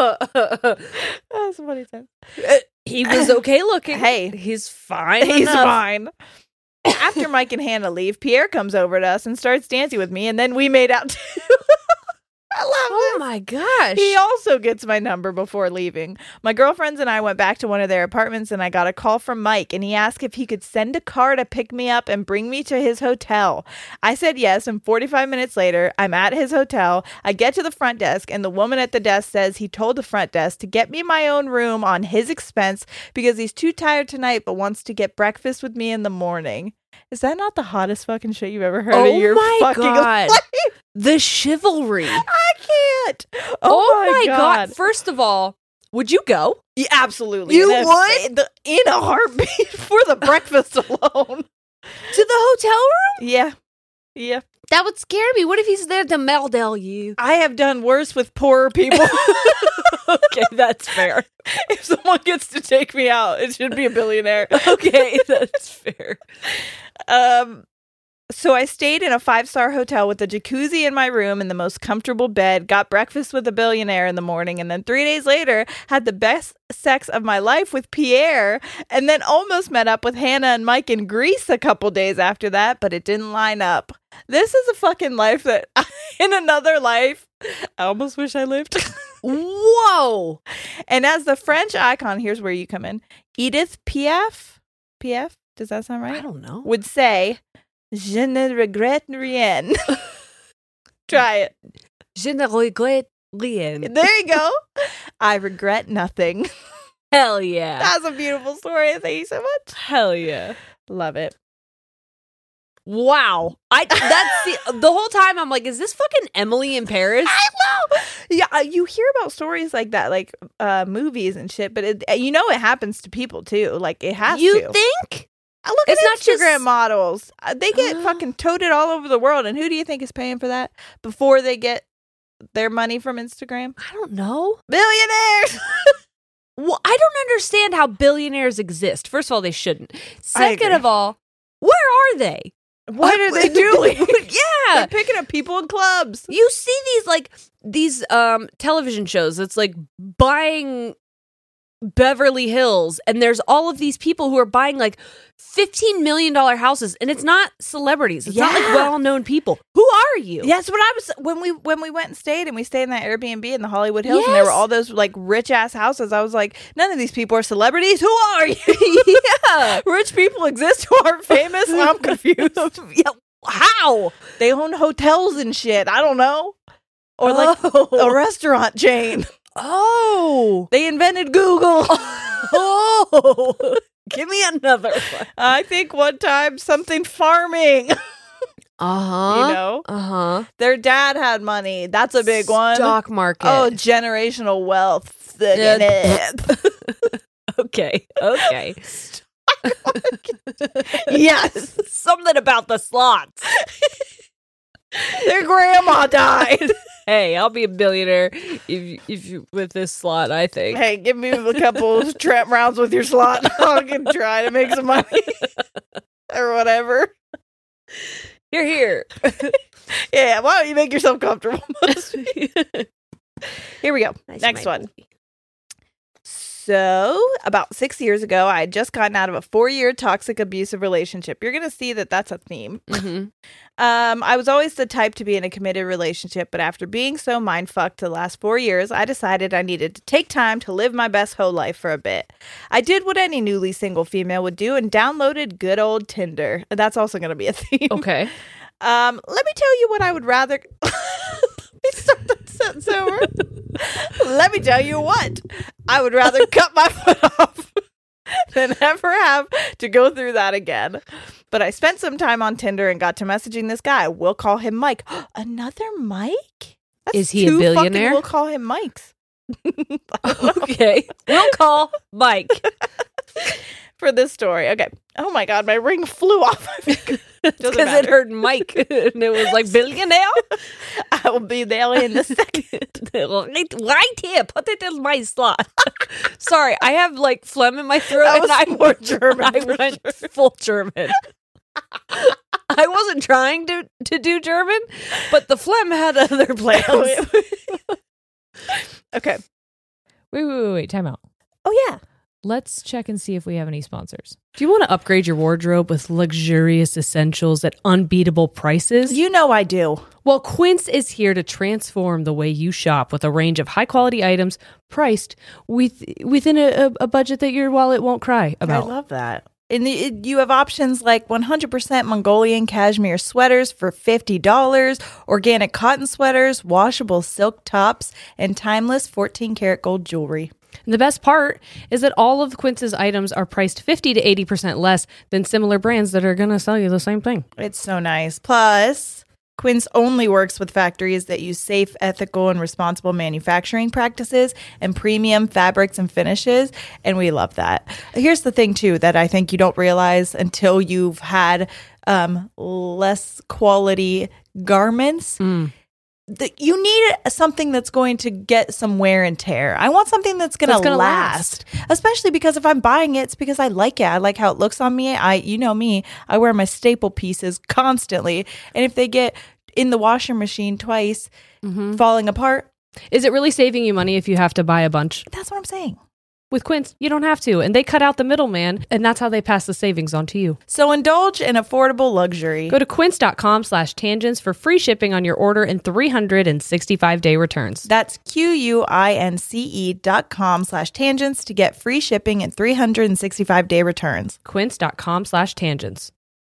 what he said. he was okay looking. Hey. he's fine. He's enough. fine. After Mike and Hannah leave, Pierre comes over to us and starts dancing with me, and then we made out too. I love Oh this. my gosh. He also gets my number before leaving. My girlfriends and I went back to one of their apartments, and I got a call from Mike, and he asked if he could send a car to pick me up and bring me to his hotel. I said yes, and forty-five minutes later, I'm at his hotel. I get to the front desk, and the woman at the desk says he told the front desk to get me my own room on his expense because he's too tired tonight but wants to get breakfast with me in the morning. Is that not the hottest fucking shit you've ever heard Oh in your my fucking God. life? The chivalry. I can't. Oh, Oh, my, my god. god. First of all, would you go? Yeah, absolutely. You in a, would? in, the, in a heartbeat for the breakfast alone. To the hotel room? Yeah. Yeah. That would scare me. What if he's there to meldel you? I have done worse with poorer people. Okay, that's fair. If someone gets to take me out, it should be a billionaire. Okay, that's fair. Um So I stayed in a five-star hotel with a jacuzzi in my room and the most comfortable bed, got breakfast with a billionaire in the morning, and then three days later had the best sex of my life with Pierre, and then almost met up with Hannah and Mike in Greece a couple days after that, but it didn't line up. This is a fucking life that, in another life, I almost wish I lived. Whoa. And as the French icon, here's where you come in, Edith Piaf, Piaf, does that sound right? I don't know. Would say, je ne regrette rien. Try it. Je ne regrette rien. There you go. I regret nothing. Hell yeah. That's a beautiful story. Thank you so much. Hell yeah. Love it. Wow. I that's the, the whole time I'm like, is this fucking Emily in Paris? I know. Yeah, uh, you hear about stories like that, like uh, movies and shit, but it, you know it happens to people too. Like it has You to. think? Uh, Look It's at not Instagram just- models. Uh, they get Uh. fucking toted all over the world, and who do you think is paying for that before they get their money from Instagram? I don't know. Billionaires. Well, I don't understand how billionaires exist. First of all, they shouldn't. I Second agree. of all, where are they? What are they doing? Yeah. They're picking up people in clubs. You see these like these um television shows that's like buying Beverly Hills, and there's all of these people who are buying like fifteen million dollars houses, and it's not celebrities. It's not like Yeah. well-known people. Who are you? Yeah, that's what I was when we when we went and stayed and we stayed in that Airbnb in the Hollywood Hills and there were Yes. all those like rich ass houses. I was like, none of these people are celebrities. Who are you? Yeah. Rich people exist who aren't famous. I'm confused. Yeah. How? They own hotels and shit. I don't know. Or like Oh. a restaurant chain. Oh. They invented Google. Oh. Give me another one. I think one time something farming. Uh-huh. You know? Uh-huh. Their dad had money. That's a big one. Stock market. Oh, generational wealth. Look at Yeah. it. okay. Okay. Yes. Something about the slots. Their grandma died. Hey, I'll be a billionaire if if you with this slot, I think. Hey, give me a couple of trap rounds with your slot. I can try to make some money. Or whatever. You're here. Yeah, why don't you make yourself comfortable? Here we go. Nice Next my one. movie. So, about six years ago, I had just gotten out of a four-year toxic abusive relationship. You're going to see that that's a theme. Mhm. Um, I was always the type to be in a committed relationship, but after being so mind-fucked the last four years, I decided I needed to take time to live my best whole life for a bit. I did what any newly single female would do and downloaded good old Tinder. That's also going to be a theme. Okay. Um, let me tell you what I would rather. Let me start that sentence over. Let me tell you what I would rather cut my foot off than ever have to go through that again. But I spent some time on Tinder and got to messaging this guy. We'll call him Mike. Another Mike? That's Is he a two fucking billionaire? We'll call him Mikes. Okay. We'll call Mike. For this story. Okay. Oh my God, my ring flew off. Doesn't Because it matter. heard Mike and it was like billionaire. I will be there in a second. right, right here. Put it in my slot. Sorry, I have like phlegm in my throat That was and I more German I for went sure. full German. I wasn't trying to to do German, but the phlegm had other plans. Okay. Wait, wait, wait, wait. Time out. Oh, yeah. Let's check and see if we have any sponsors. Do you want to upgrade your wardrobe with luxurious essentials at unbeatable prices? You know I do. Well, Quince is here to transform the way you shop with a range of high-quality items priced with, within a, a budget that your wallet won't cry about. I love that. And the, it- you have options like one hundred percent Mongolian cashmere sweaters for fifty dollars, organic cotton sweaters, washable silk tops, and timeless fourteen karat gold jewelry. And the best part is that all of Quince's items are priced fifty to eighty percent less than similar brands that are going to sell you the same thing. It's so nice. Plus, Quince only works with factories that use safe, ethical, and responsible manufacturing practices and premium fabrics and finishes. And we love that. Here's the thing, too, that I think you don't realize until you've had um, less quality garments. the, you need something that's going to get some wear and tear. I want something that's going That's to gonna last. Especially because if I'm buying it, it's because I like it. I like how it looks on me. I, you know me, I wear my staple pieces constantly. And if they get in the washing machine twice, Mm-hmm. falling apart, Is it really saving you money if you have to buy a bunch? that's what I'm saying. With Quince, you don't have to. And they cut out the middleman, and that's how they pass the savings on to you. So indulge in affordable luxury. Go to quince.com slash tangents for free shipping on your order and three hundred sixty-five day returns. That's Q-U-I-N-C-E dot com slash tangents to get free shipping and three hundred sixty-five day returns. Quince.com slash tangents.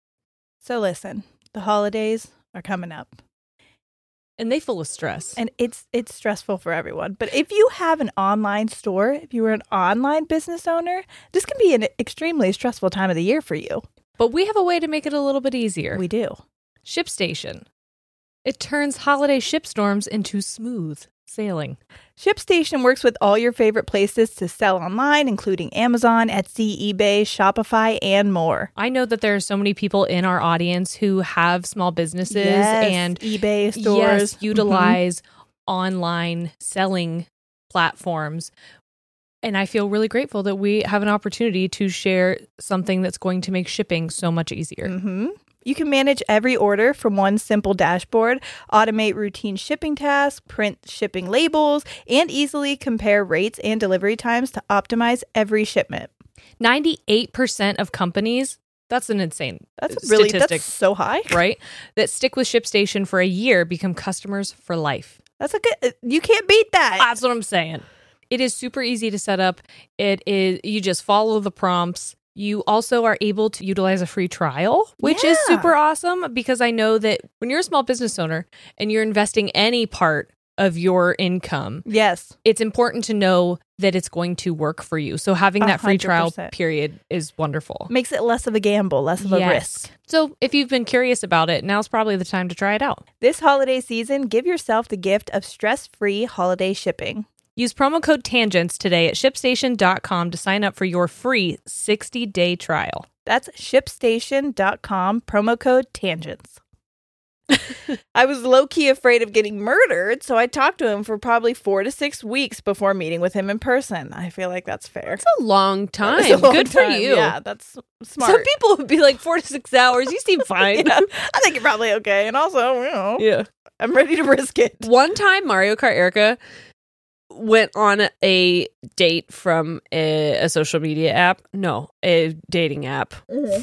So listen, the holidays are coming up. And they full of stress. And it's it's stressful for everyone. But if you have an online store, if you are an online business owner, this can be an extremely stressful time of the year for you. But we have a way to make it a little bit easier. We do. ShipStation. It turns holiday ship storms into smooth sailing. ShipStation works with all your favorite places to sell online, including Amazon, Etsy, eBay, Shopify, and more. I know that there are so many people in our audience who have small businesses Yes, and eBay stores. yes, utilize online selling platforms. And I feel really grateful that we have an opportunity to share something that's going to make shipping so much easier. Mm-hmm. You can manage every order from one simple dashboard, automate routine shipping tasks, print shipping labels, and easily compare rates and delivery times to optimize every shipment. ninety-eight percent of companies, that's an insane That's really statistic, that's so high. right? That stick with ShipStation for a year become customers for life. That's a good. You can't beat that. That's what I'm saying. It is super easy to set up. It is, you just follow the prompts. You also are able to utilize a free trial, which is Yeah. super awesome because I know that when you're a small business owner and you're investing any part of your income, Yes. it's important to know that it's going to work for you. So having that free trial one hundred percent. period is wonderful. Makes it less of a gamble, less of a Yes. risk. So if you've been curious about it, now's probably the time to try it out. This holiday season, give yourself the gift of stress-free holiday shipping. Use promo code TANGENTS today at shipstation dot com to sign up for your free sixty day trial. That's shipstation dot com, promo code TANGENTS. I was low-key afraid of getting murdered, so I talked to him for probably four to six weeks before meeting with him in person. I feel like that's fair. It's a long time. It's a long Good for time. you. Yeah, that's smart. Some people would be like four to six hours. You seem fine. Yeah, I think you're probably okay. And also, you know, Yeah. I'm ready to risk it. One time, Mario Kart Erica went on a date from a, a social media app. No, a dating app.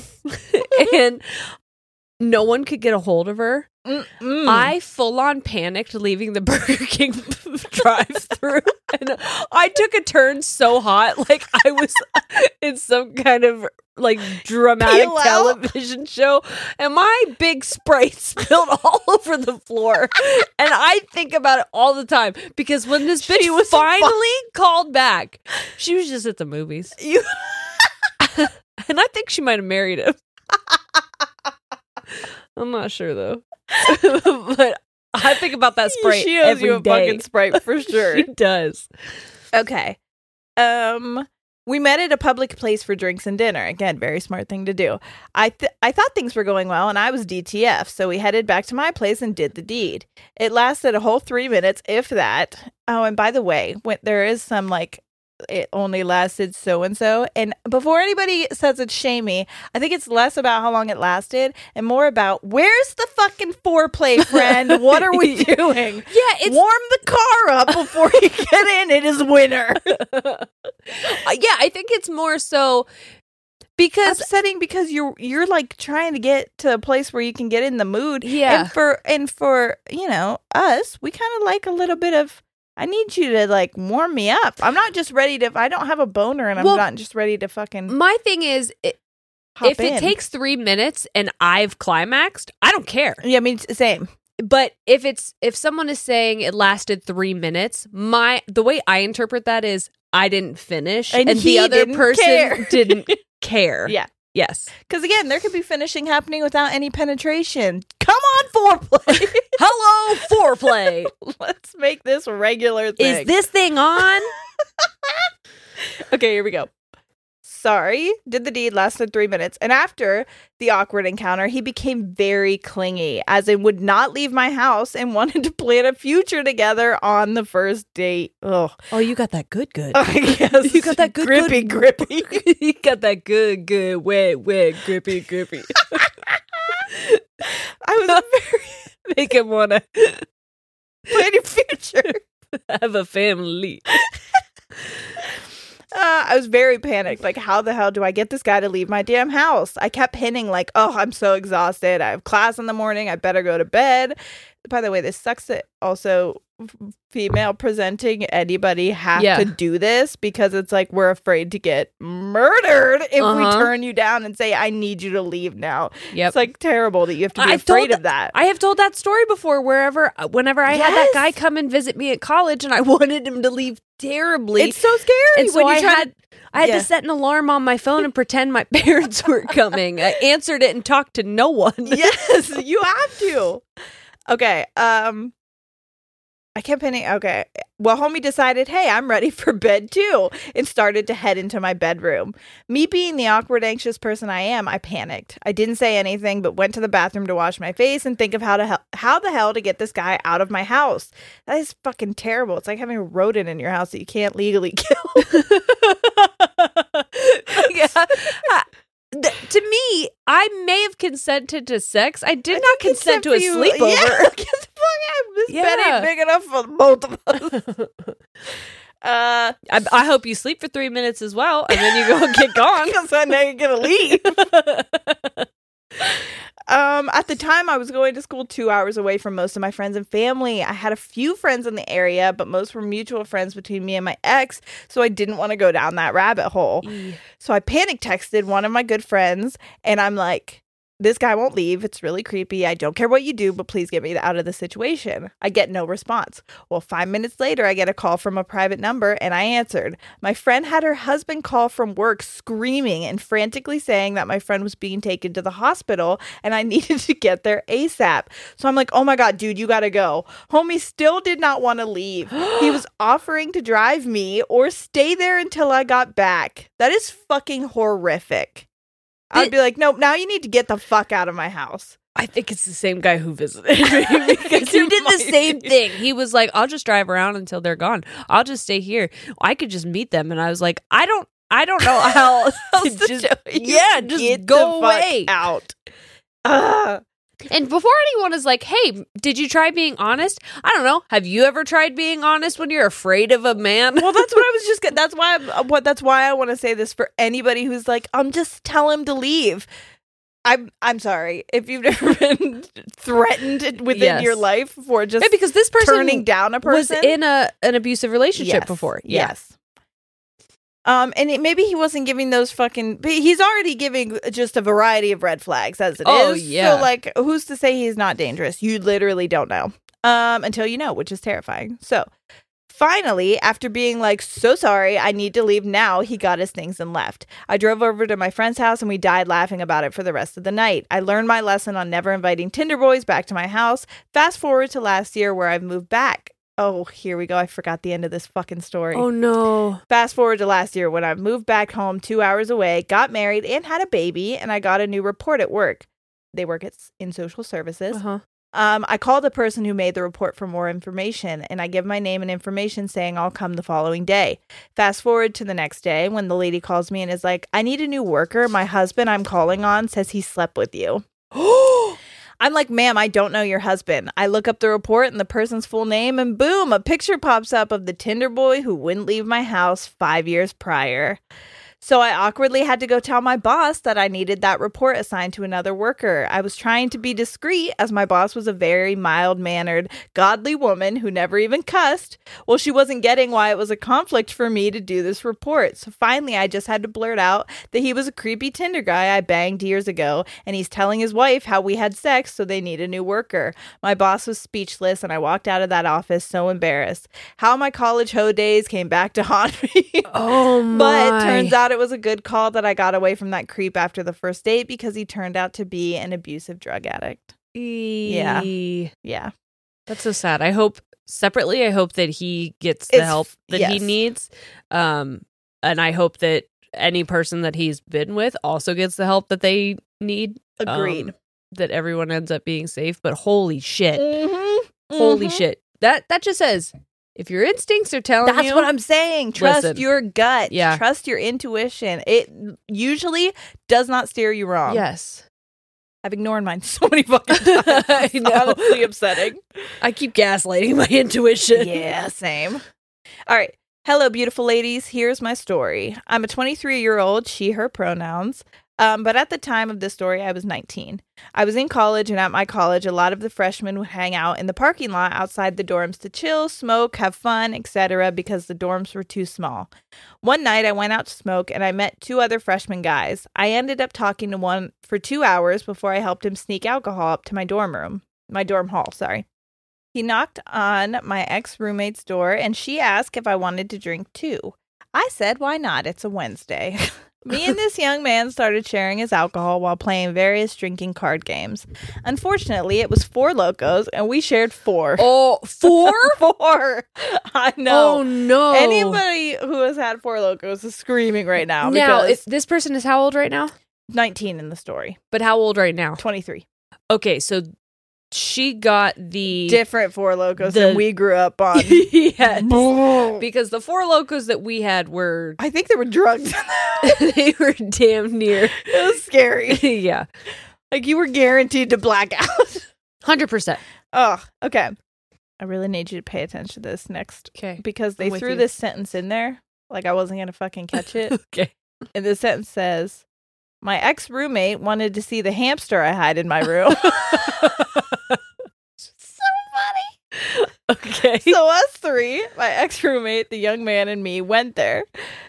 And no one could get a hold of her. Mm-mm. I full on panicked leaving the Burger King drive through, and I took a turn so hot, like I was in some kind of like dramatic Peel out. television show, and my big Sprite spilled all over the floor. And I think about it all the time because when this bitch She was finally fi- called back, she was just at the movies, You- and I think she might have married him. I'm not sure though. But I think about that Sprite she owes every you a day. fucking Sprite for sure. She does. Okay. Um, we met at a public place for drinks and dinner. Again, very smart thing to do. I th- I thought things were going well, and I was D T F, so we headed back to my place and did the deed. It lasted a whole three minutes, if that. Oh, and by the way, when there is some like it only lasted so and so, and before anybody says it's shamey, I think it's less about how long it lasted and more about where's the fucking foreplay, friend? What are we doing? Yeah, it's Warm the car up before you get in. It is winter. yeah, I think it's more so because Upsetting because you're you're like trying to get to a place where you can get in the mood. Yeah. And for and for, you know, us, we kind of like a little bit of I need you to like warm me up. I'm not just ready to I don't have a boner and I'm Well, not just ready to fucking my thing is i- hop if it in. takes three minutes and I've climaxed, I don't care. Yeah, I mean it's same. But if it's if someone is saying it lasted three minutes, my the way I interpret that is I didn't finish And and, he the other didn't person care. didn't care. Yeah. Yes. Because again, there could be finishing happening without any penetration. Come on, foreplay. Hello, foreplay. Let's make this a regular thing. Is this thing on? Okay, here we go. sorry, did the deed, lasted three minutes. And after the awkward encounter, he became very clingy, as in would not leave my house and wanted to plan a future together on the first date. Ugh. Oh, you got that good, good. I guess. You got that good, grippy, good. grippy. You got that good, good, wet, wet, grippy, grippy. I was very Make him want to planning future. have a family. Uh, I was very panicked. Like, how the hell do I get this guy to leave my damn house? I kept hinting, like, oh, I'm so exhausted. I have class in the morning. I better go to bed. By the way, this sucks that also female presenting anybody have Yeah. to do this, because it's like we're afraid to get murdered if we Uh-huh. turn you down and say, I need you to leave now. Yep. It's like terrible that you have to be I've told afraid of that. I have told that story before. Wherever, whenever I had that Yes. guy come and visit me at college, and I wanted him to leave terribly. It's so scary. and so when you I try had, to- I had Yeah. to set an alarm on my phone and pretend my parents were coming. I answered it and talked to no one. Yes, you have to. Okay. Um, I kept pinning. Okay. Well, homie decided, hey, I'm ready for bed too, and started to head into my bedroom. Me being the awkward, anxious person I am, I panicked. I didn't say anything, but went to the bathroom to wash my face and think of how to hel- how the hell to get this guy out of my house. That is fucking terrible. It's like having a rodent in your house that you can't legally kill. Yeah. Uh, th- to me, I may have consented to sex. I did not consent to a for you- sleepover. Yeah, 'cause fuck, this bed Yeah. ain't big enough for both of us. Uh, I, I hope you sleep for three minutes as well, and then you go and get gone. because I know you're gonna leave. Um, at the time, I was going to school two hours away from most of my friends and family. I had a few friends in the area, but most were mutual friends between me and my ex, so I didn't want to go down that rabbit hole. So I panic texted one of my good friends, and I'm like, this guy won't leave. It's really creepy. I don't care what you do, but please get me out of the situation. I get no response. Well, five minutes later, I get a call from a private number, and I answered. My friend had her husband call from work screaming and frantically saying that my friend was being taken to the hospital and I needed to get there ASAP. So I'm like, oh my God, dude, you gotta go. Homie still did not want to leave. He was offering to drive me or stay there until I got back. That is fucking horrific. I'd be like, nope, now you need to get the fuck out of my house. I think it's the same guy who visited me because he It did the might same be. thing. He was like, I'll just drive around until they're gone. I'll just stay here. I could just meet them. And I was like, I don't, I don't know how else to Else to just, show you. yeah, just Get go the fuck away. out. Ugh. And before anyone is like, hey, did you try being honest? I don't know. Have you ever tried being honest when you're afraid of a man? Well, that's what I was just. That's why. I'm, what. That's why I want to say this for anybody who's like, um, just tell him to leave. I'm. I'm sorry if you've never been threatened within Yes. your life for just Yeah, because this person turning down a was person in a an abusive relationship Yes. before. Yeah. Yes. Um, and it, maybe he wasn't giving those fucking. But he's already giving just a variety of red flags as it is. Oh, yeah. So like, who's to say he's not dangerous? You literally don't know. Um, until you know, which is terrifying. So. Finally, after being like, so sorry, I need to leave now, he got his things and left. I drove over to my friend's house and we died laughing about it for the rest of the night. I learned my lesson on never inviting Tinder boys back to my house. Fast forward to last year where I've moved back. Oh, here we go. I forgot the end of this fucking story. Oh, no. Fast forward to last year when I moved back home two hours away, got married and had a baby, and I got a new report at work. They work at, in social services. Uh-huh. Um, I called the person who made the report for more information, and I give my name and information saying I'll come the following day. Fast forward to the next day when the lady calls me and is like, I need a new worker. My husband I'm calling on says he slept with you. I'm like, ma'am, I don't know your husband. I look up the report and the person's full name, and boom, a picture pops up of the Tinder boy who wouldn't leave my house five years prior. So I awkwardly had to go tell my boss that I needed that report assigned to another worker. I was trying to be discreet as my boss was a very mild-mannered, godly woman who never even cussed. Well, she wasn't getting why it was a conflict for me to do this report. So finally, I just had to blurt out that he was a creepy Tinder guy I banged years ago, and he's telling his wife how we had sex, so they need a new worker. My boss was speechless, and I walked out of that office so embarrassed. How my college hoe days came back to haunt me. Oh, my. But turns out it was a good call that I got away from that creep after the first date because he turned out to be an abusive drug addict. Yeah. Yeah. Yeah. That's so sad. I hope separately, I hope that he gets the It's- help that he yes. needs. Um, and I hope that any person that he's been with also gets the help that they need. Agreed. Um, that everyone ends up being safe. But holy shit. Mm-hmm. Holy Mm-hmm. shit. That that just says, if your instincts are telling That's you. what I'm saying. Trust Listen. your gut. Yeah. Trust your intuition. It usually does not steer you wrong. Yes. I've ignored mine so many fucking times. I It's know. honestly upsetting. I keep gaslighting my intuition. Yeah, same. All right. Hello, beautiful ladies. Here's my story. I'm a twenty-three-year-old, she, her pronouns. Um, but at the time of this story, I was nineteen. I was in college, and at my college, a lot of the freshmen would hang out in the parking lot outside the dorms to chill, smoke, have fun, et cetera, because the dorms were too small. One night, I went out to smoke, and I met two other freshman guys. I ended up talking to one for two hours before I helped him sneak alcohol up to my dorm room, my dorm hall, sorry. He knocked on my ex-roommate's door, and she asked if I wanted to drink too. I said, why not? It's a Wednesday. Me and this young man started sharing his alcohol while playing various drinking card games. Unfortunately, it was Four Locos, and we shared four. Oh, four? Four. I know. Oh, no. Anybody who has had Four Locos is screaming right now. Now, because if this person is how old right now? nineteen in the story. But how old right now? twenty-three. Okay, so she got the... Different Four Locos the- than we grew up on. yes. I Because the Four Locos that we had were... think there were drugs. they were damn near... It was scary. yeah. Like you were guaranteed to black out. one hundred percent. Oh, okay. I really need you to pay attention to this next Okay. because they I'm with threw you. this sentence in there like I wasn't going to fucking catch it. Okay. And the sentence says, my ex-roommate wanted to see the hamster I had in my room. So funny. Okay. So us three, my ex-roommate, the young man, and me went there.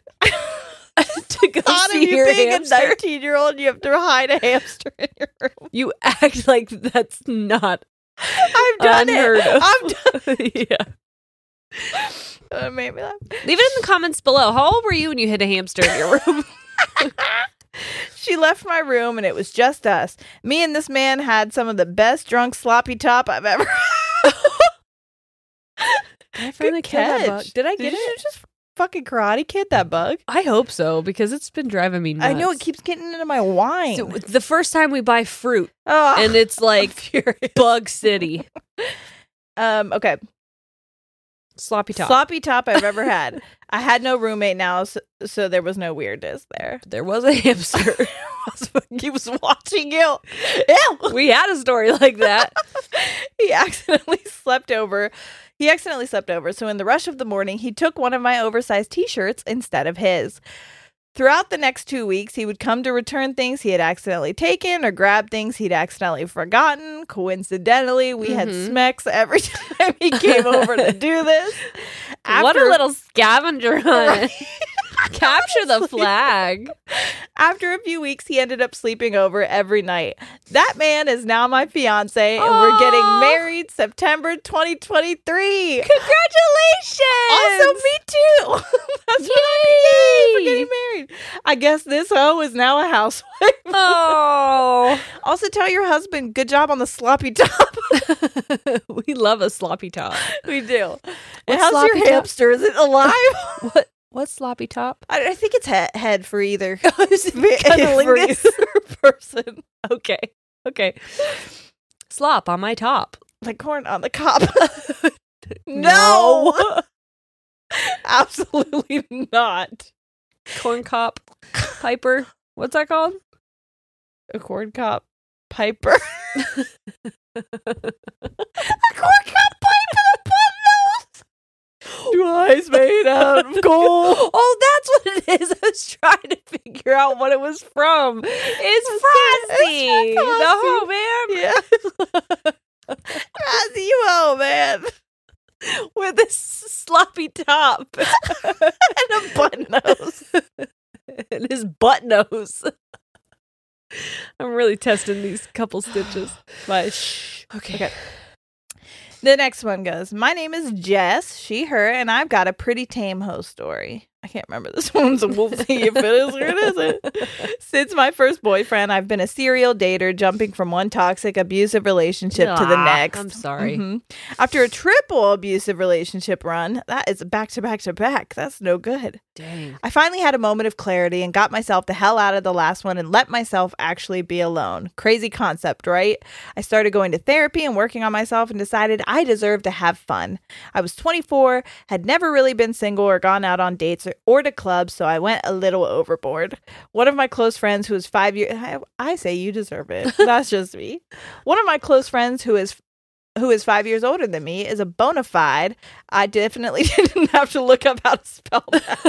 to go Thought of see you your being hamster. a thirteen-year-old, you have to hide a hamster in your room. You act like that's not I've done unheard it. of. I've done yeah. it. Made me laugh. Leave it in the comments below. How old were you when you hid a hamster in your room? She left my room and it was just us. Me and this man had some of the best drunk sloppy top I've ever had. Did I finally Good kill that catch. bug? Did I get Did you it? just fucking Karate Kid that bug? I hope so, because it's been driving me nuts. I know it keeps getting into my wine. So, the first time we buy fruit, oh, and it's like furious. Bug City. Um, okay. Sloppy top. Sloppy top I've ever had. I had no roommate now, so, so there was no weirdness there. there was a hamster. He was watching you. Ew. We had a story like that. He accidentally slept over. He accidentally slept over, so in the rush of the morning, he took one of my oversized t-shirts instead of his. Throughout the next two weeks, he would come to return things he had accidentally taken or grab things he'd accidentally forgotten. Coincidentally, we had Mhm. smecks every time he came over to do this. What a After- little scavenger hunt. Capture the flag. After a few weeks, he ended up sleeping over every night. That man is now my fiance, and we're getting Aw. married September twenty twenty-three. Congratulations. Also, me too. That's what I'm getting for getting married. I guess this hoe is now a housewife. Oh. Also, tell your husband, good job on the sloppy top. We love a sloppy top. We do. And What's how's sloppy your top? hamster? Is it alive? What? What's sloppy top? I, I think it's he- head for either Is for cunnilingus? either person. Okay. Okay. Slop on my top. Like corn on the cob. No. Absolutely not. Corn cop. Piper. What's that called? A corn cob piper. A corn cob piper and a bun nose. Two eyes made out of gold. Oh, that's what it is. I was trying to figure out what it was from. It's Frosty. It's The Frosty. whole man. Yeah. Razzie, you oh man. With this sloppy top. And a bun nose. And his butt nose. I'm really testing these couple stitches. My shh. Okay. Okay. The next one goes, my name is Jess, she, her, and I've got a pretty tame hoe story. I I can't remember this one, so we'll see if it is or it isn't. Since my first boyfriend, I've been a serial dater, jumping from one toxic, abusive relationship to the Ah, next. I'm sorry. Mhm. After a triple abusive relationship run, that is back to back to back. That's no good. Dang. I finally had a moment of clarity and got myself the hell out of the last one and let myself actually be alone. Crazy concept, right? I started going to therapy and working on myself and decided I deserved to have fun. I was twenty-four, had never really been single or gone out on dates or, or to clubs, so I went a little overboard. One of my close friends who is five years... I, I say you deserve it. That's just me. One of my close friends who is who is five years older than me, is a bona fide. I definitely didn't have to look up how to spell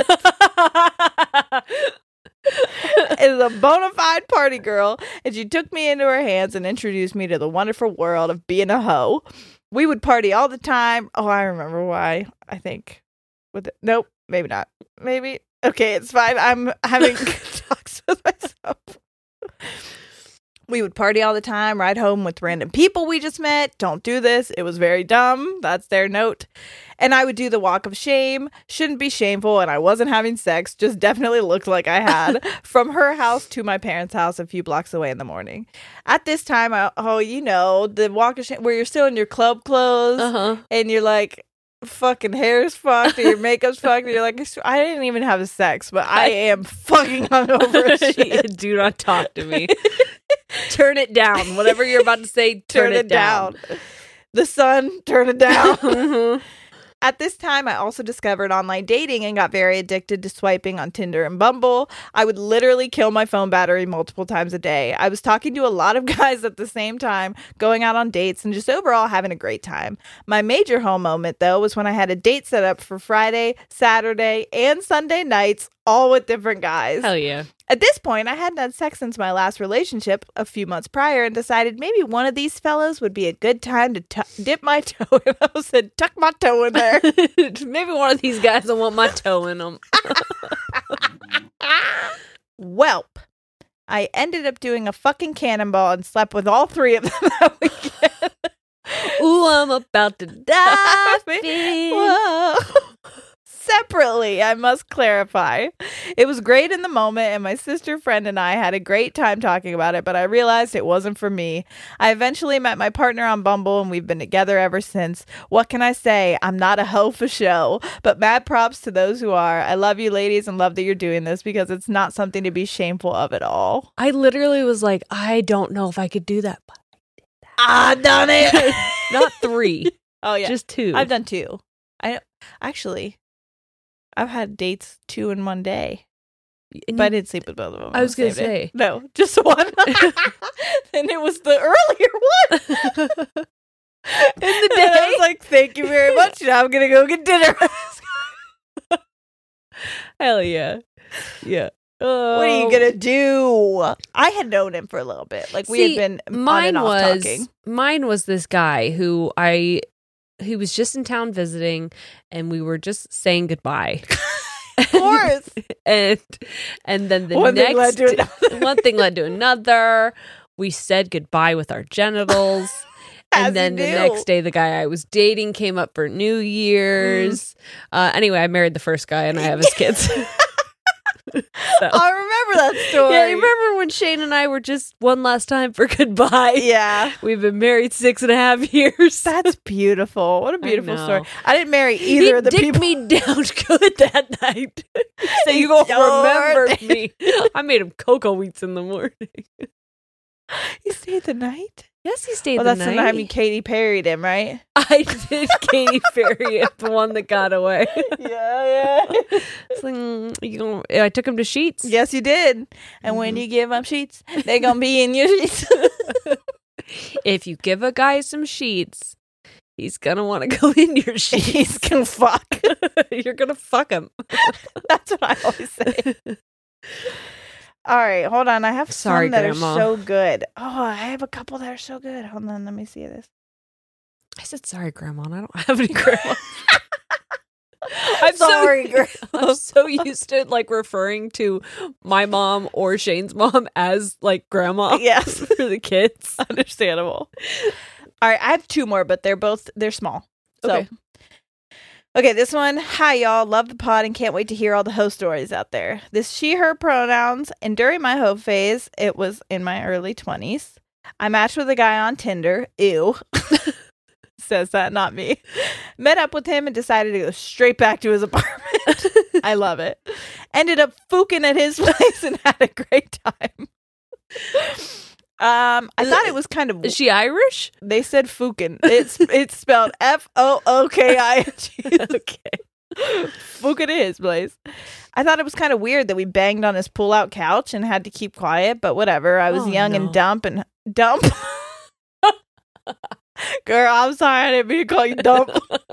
that. Is a bona fide party girl, and she took me into her hands and introduced me to the wonderful world of being a hoe. We would party all the time. Oh, I remember why. I think. With it. Nope, maybe not. Maybe. Okay, it's fine. I'm having talks with myself. We would party all the time, ride home with random people we just met. Don't do this. It was very dumb. That's their note. And I would do the walk of shame. Shouldn't be shameful, and I wasn't having sex. Just definitely looked like I had. From her house to my parents' house a few blocks away in the morning. At this time, I, oh, you know, the walk of shame where you're still in your club clothes. Uh-huh. And you're like, fucking hair's fucked or your makeup's fucked. And you're like, I didn't even have sex, but I am fucking hungover as shit. Do not talk to me. Turn it down. Whatever you're about to say, turn, Turn it, down. The sun, turn it down. Mhm. At this time, I also discovered online dating and got very addicted to swiping on Tinder and Bumble. I would literally kill my phone battery multiple times a day. I was talking to a lot of guys at the same time, going out on dates, and just overall having a great time. My major home moment, though, was when I had a date set up for Friday, Saturday, and Sunday nights, all with different guys. Hell yeah. At this point, I hadn't had sex since my last relationship a few months prior and decided maybe one of these fellows would be a good time to t- dip my toe in. I said, tuck my toe in there. Maybe one of these guys will want my toe in them. Welp. I ended up doing a fucking cannonball and slept with all three of them that weekend. Ooh, I'm about to die. babe. Whoa. Separately, I must clarify. It was great in the moment, and my sister friend and I had a great time talking about it, but I realized it wasn't for me. I eventually met my partner on Bumble, and we've been together ever since. What can I say? I'm not a hoe for show, but mad props to those who are. I love you, ladies, and love that you're doing this because it's not something to be shameful of at all. I literally was like, I don't know if I could do that. But I've done it. not three. Oh, yeah. Just two. I've done two. I actually... I've had dates two in one day, And but I you- didn't sleep with both of them. I was gonna Saved it. say. No, just one. And it was the earlier one. In the And I day? was like, thank you very much. Now I'm gonna go get dinner. Hell yeah. Yeah. What are you gonna do? I had known him for a little bit. Like we See, had been on mine and off was talking. mine was this guy who I he was just in town visiting, and we were just saying goodbye. Of course. and and then the One next thing led to another. one thing led to another. We said goodbye with our genitals. As And then you the do. next day, the guy I was dating came up for New Year's. Uh, anyway, I married the first guy, and I have his kids. So- I remember that story. Yeah, you remember when Shane and I were just one last time for goodbye? Yeah. We've been married six and a half years. That's beautiful. What a beautiful know. story. I didn't marry he either of the dicked people. me down good that night. So you He remembered sure me. I made him cocoa wheats in the morning. He stayed the night? Yes, he stayed Well, the that's night. the time you Katy Perry'd him, right? I did Katy Perry, the one that got away. Yeah, yeah. It's like, mm, you know, I took him to Sheets. Yes, you did. And when you give them sheets, they gonna be in your sheets. If you give a guy some sheets, he's gonna want to go in your sheets. He's gonna fuck. You're gonna fuck him. That's what I always say. All right, hold on. I have Sorry, some that Grandma. are so good. Oh, I have a couple that are so good. Hold on, let me see this. I said sorry, Grandma. and I don't have any grandma. I'm Sorry, so, Grandma. I'm so used to like referring to my mom or Shane's mom as like grandma. Yes. for the kids. Understandable. All right, I have two more, but they're both they're small. So Okay. Okay, this one. Hi, y'all. Love the pod and can't wait to hear all the hoe stories out there. This she, her pronouns. And during my hoe phase, it was in my early twenties. I matched with a guy on Tinder. Ew. Says that, not me. Met up with him and decided to go straight back to his apartment. I love it. Ended up fooking at his place and had a great time. Um, I thought it was kind of. Is she Irish? They said fookin'. It's it's spelled F O O K I N G. Okay. Fookin' at his place. I thought it was kind of weird that we banged on his pull-out couch and had to keep quiet, but whatever. I was Oh, young no. and dumb and dumb. Girl, I'm sorry. I didn't mean to call you dumb.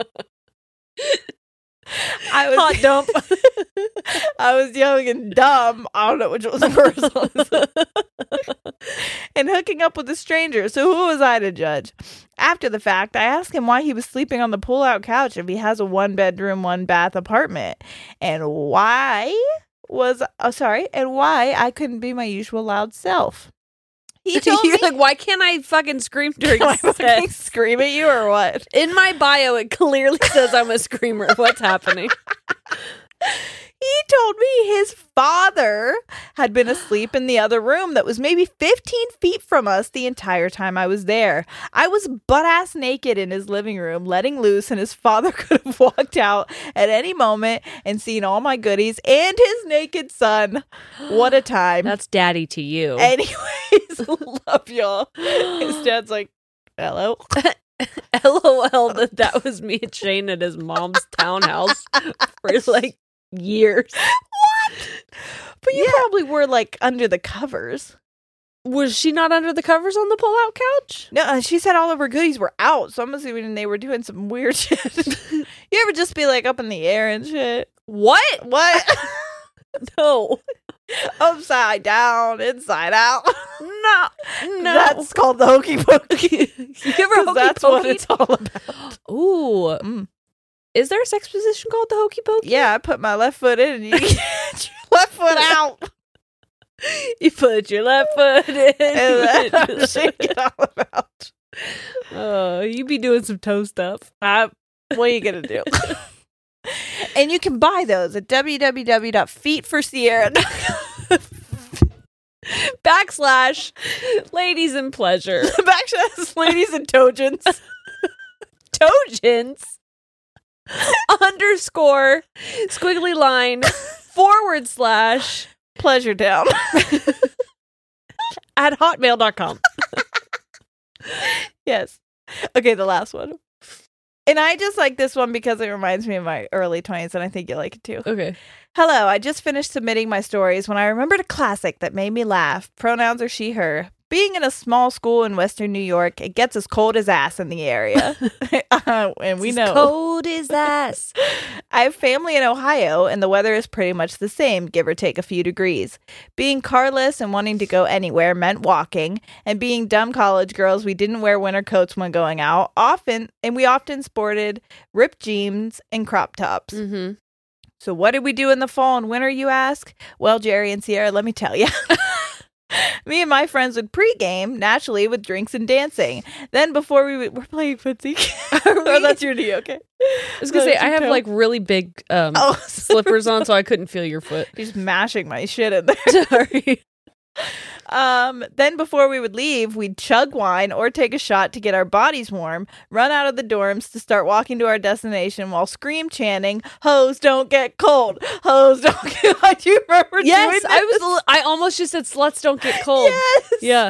I was Hot dump. I was young and dumb. I don't know which was worse. And hooking up with a stranger. So who was I to judge? After the fact, I asked him why he was sleeping on the pull-out couch if he has a one-bedroom, one-bath apartment, and why was oh sorry, and why I couldn't be my usual loud self. He told You're me, like, why can't I fucking scream during "Am I fucking sex? scream at you or what?" In my bio, it clearly says I'm a screamer. What's happening? He told me his father had been asleep in the other room that was maybe fifteen feet from us the entire time I was there. I was butt-ass naked in his living room, letting loose, and his father could have walked out at any moment and seen all my goodies and his naked son. What a time. That's daddy to you. Anyways, love y'all. His dad's like, hello? LOL that that was me and Shane at his mom's townhouse for like years. But you probably were like under the covers. Was she not under the covers on the pull-out couch? No, uh, she said all of her goodies were out, so I'm assuming they were doing some weird shit. You ever just be like up in the air and shit? What? What? No. Upside down, inside out. No. No. That's called the hokey pokey. You ever 'Cause hokey that's what pokey? it's all about. Ooh. Mm. Is there a sex position called the hokey pokey? Yeah, I put my left foot in and you get your left foot out. You put your left foot in. And that's what it's all about. Oh, you be doing some toe stuff. Uh, what are you going to do? And you can buy those at w w w dot feet for sierra dot com. Backslash ladies in pleasure. Backslash ladies and tojans. Tojans underscore squiggly line forward slash Pleasure down. at hotmail dot com. Yes. Okay, the last one. And I just like this one because it reminds me of my early twenties, and I think you'll like it too. Okay. Hello, I just finished submitting my stories when I remembered a classic that made me laugh. Pronouns are she, her. Being in a small school in Western New York, it gets as cold as ass in the area. uh, and we It's know. cold as ass. I have family in Ohio, and the weather is pretty much the same, give or take a few degrees. Being carless and wanting to go anywhere meant walking, and being dumb college girls, we didn't wear winter coats when going out, often, and we often sported ripped jeans and crop tops. Mm-hmm. So what did we do in the fall and winter, you ask? Well, Jerry and Sierra, let me tell you. Me and my friends would pregame, naturally, with drinks and dancing. Then before we would, we're playing footsie. Oh, that's your knee, okay. I was gonna say I have like really big um Oh, slippers on, so I couldn't feel your foot. You're just mashing my shit in there. Sorry. Um, then before we would leave, we'd chug wine or take a shot to get our bodies warm, run out of the dorms to start walking to our destination while scream chanting, "Hoes don't get cold. Hoes don't get cold." Do you remember Yes, doing I was. this? a li- I almost just said sluts don't get cold. Yes. Yeah.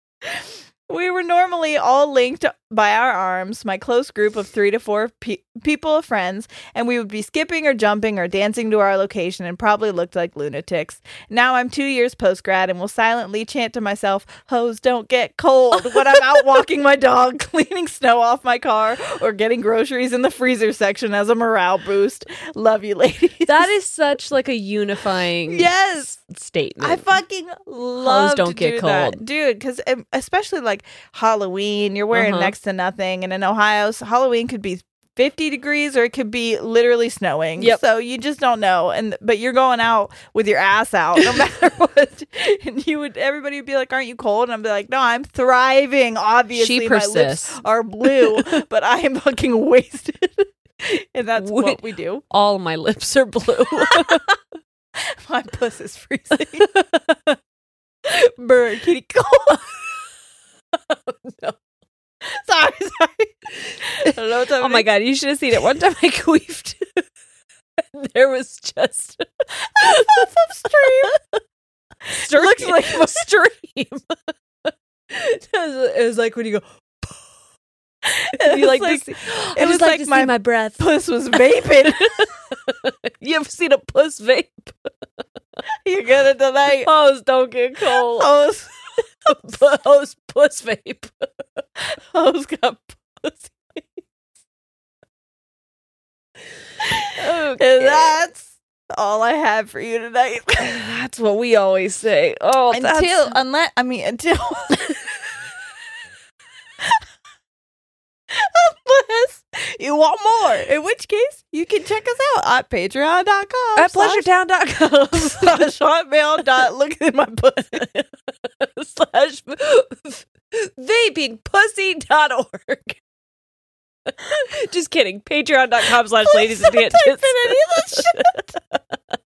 We were normally all linked by our arms, my close group of three to four pe- people of friends, and we would be skipping or jumping or dancing to our location and probably looked like lunatics. Now I'm two years post-grad and will silently chant to myself, "Hoes don't get cold," when I'm out walking my dog, cleaning snow off my car, or getting groceries in the freezer section as a morale boost. Love you, ladies. That is such like a unifying Yes. statement. I fucking love don't to get do cold. that. Dude, because especially like Halloween, you're wearing Uh-huh. next to nothing, and in Ohio, so Halloween could be fifty degrees or it could be literally snowing. Yep. So you just don't know, and but you're going out with your ass out no matter what. And you would, everybody would be like, "Aren't you cold?" And I'd be like, "No, I'm thriving. Obviously, She my lips persists. are blue, but I am fucking wasted." And that's Would- what we do. All my lips are blue. My puss is freezing. Bird, kitty, cold. Oh, no. Sorry, sorry. I don't know what's Oh my god, you should have seen it. One time I queefed. There was just stream. stream. Looks like a stream. It was, it was like when you go. It you was like, like, to see, it I was just like, like to my see my breath. puss was vaping. You ever seen a puss vape? You're gonna tonight. Hose don't get cold. Hose, Hose puss vape. hose got pussy. Okay. And that's all I have for you tonight. That's what we always say. Oh, Until, that's- unless, I mean, until. Unless you want more, in which case you can check us out at patreon dot com at pleasuretown dot com slash hotmail dot look at my pussy slash vaping pussy dot org. Just kidding. Patreon dot com slash ladies and tangents. Type in any of that shit.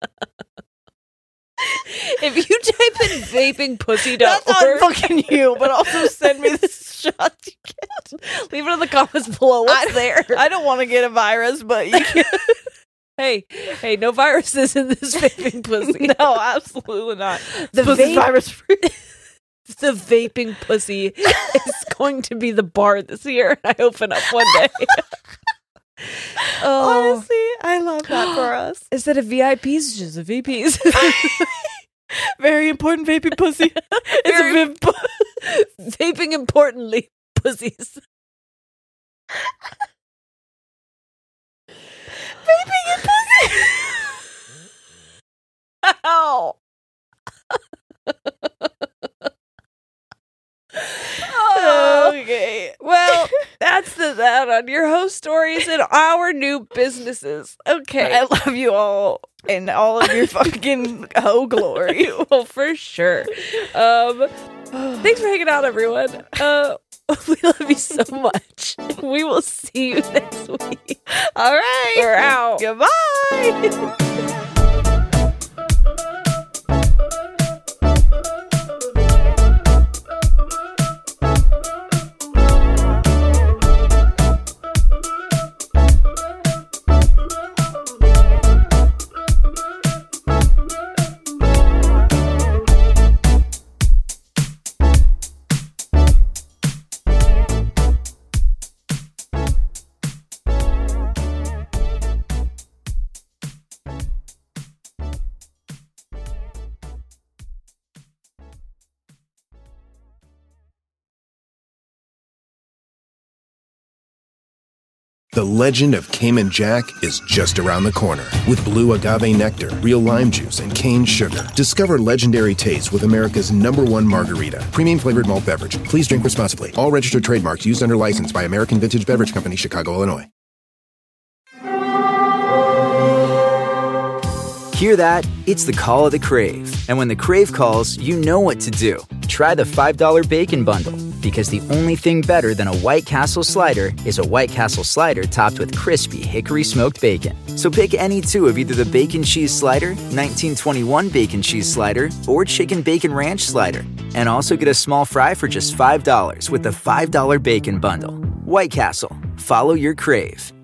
If you type in vaping pussy dot That's not org, fucking you, but also send me the shots you get. leave it in the comments below. What's I- there? I don't want to get a virus, but you can. Hey, hey, no viruses in this vaping pussy. No, absolutely not. The Pussy's vape- virus free. The vaping pussy is going to be the bar this year. I open up one day. Oh, Honestly, I love that for us. instead of V I Ps, it's just the V Ps. Very important vaping pussy. It's Very- a vip- Vaping importantly, pussies. vaping and pussy. Ow. Okay. Well, that's the that on your host stories and our new businesses. Okay. I love you all and all of your fucking hoe glory. Well, for sure. Um, thanks for hanging out, everyone. Uh, we love you so much. We will see you next week. All right. We're out. Goodbye. The legend of Cayman Jack is just around the corner. With blue agave nectar, real lime juice, and cane sugar. Discover legendary taste with America's number one margarita. Premium flavored malt beverage. Please drink responsibly. All registered trademarks used under license by American Vintage Beverage Company, Chicago, Illinois. Hear that? It's the call of the Crave. And when the Crave calls, you know what to do. Try the five dollar Bacon Bundle. Because the only thing better than a White Castle slider is a White Castle slider topped with crispy hickory smoked bacon. So pick any two of either the Bacon Cheese Slider, nineteen twenty-one Bacon Cheese Slider, or Chicken Bacon Ranch Slider. And also get a small fry for just five dollars with the five dollar Bacon Bundle. White Castle. Follow your crave.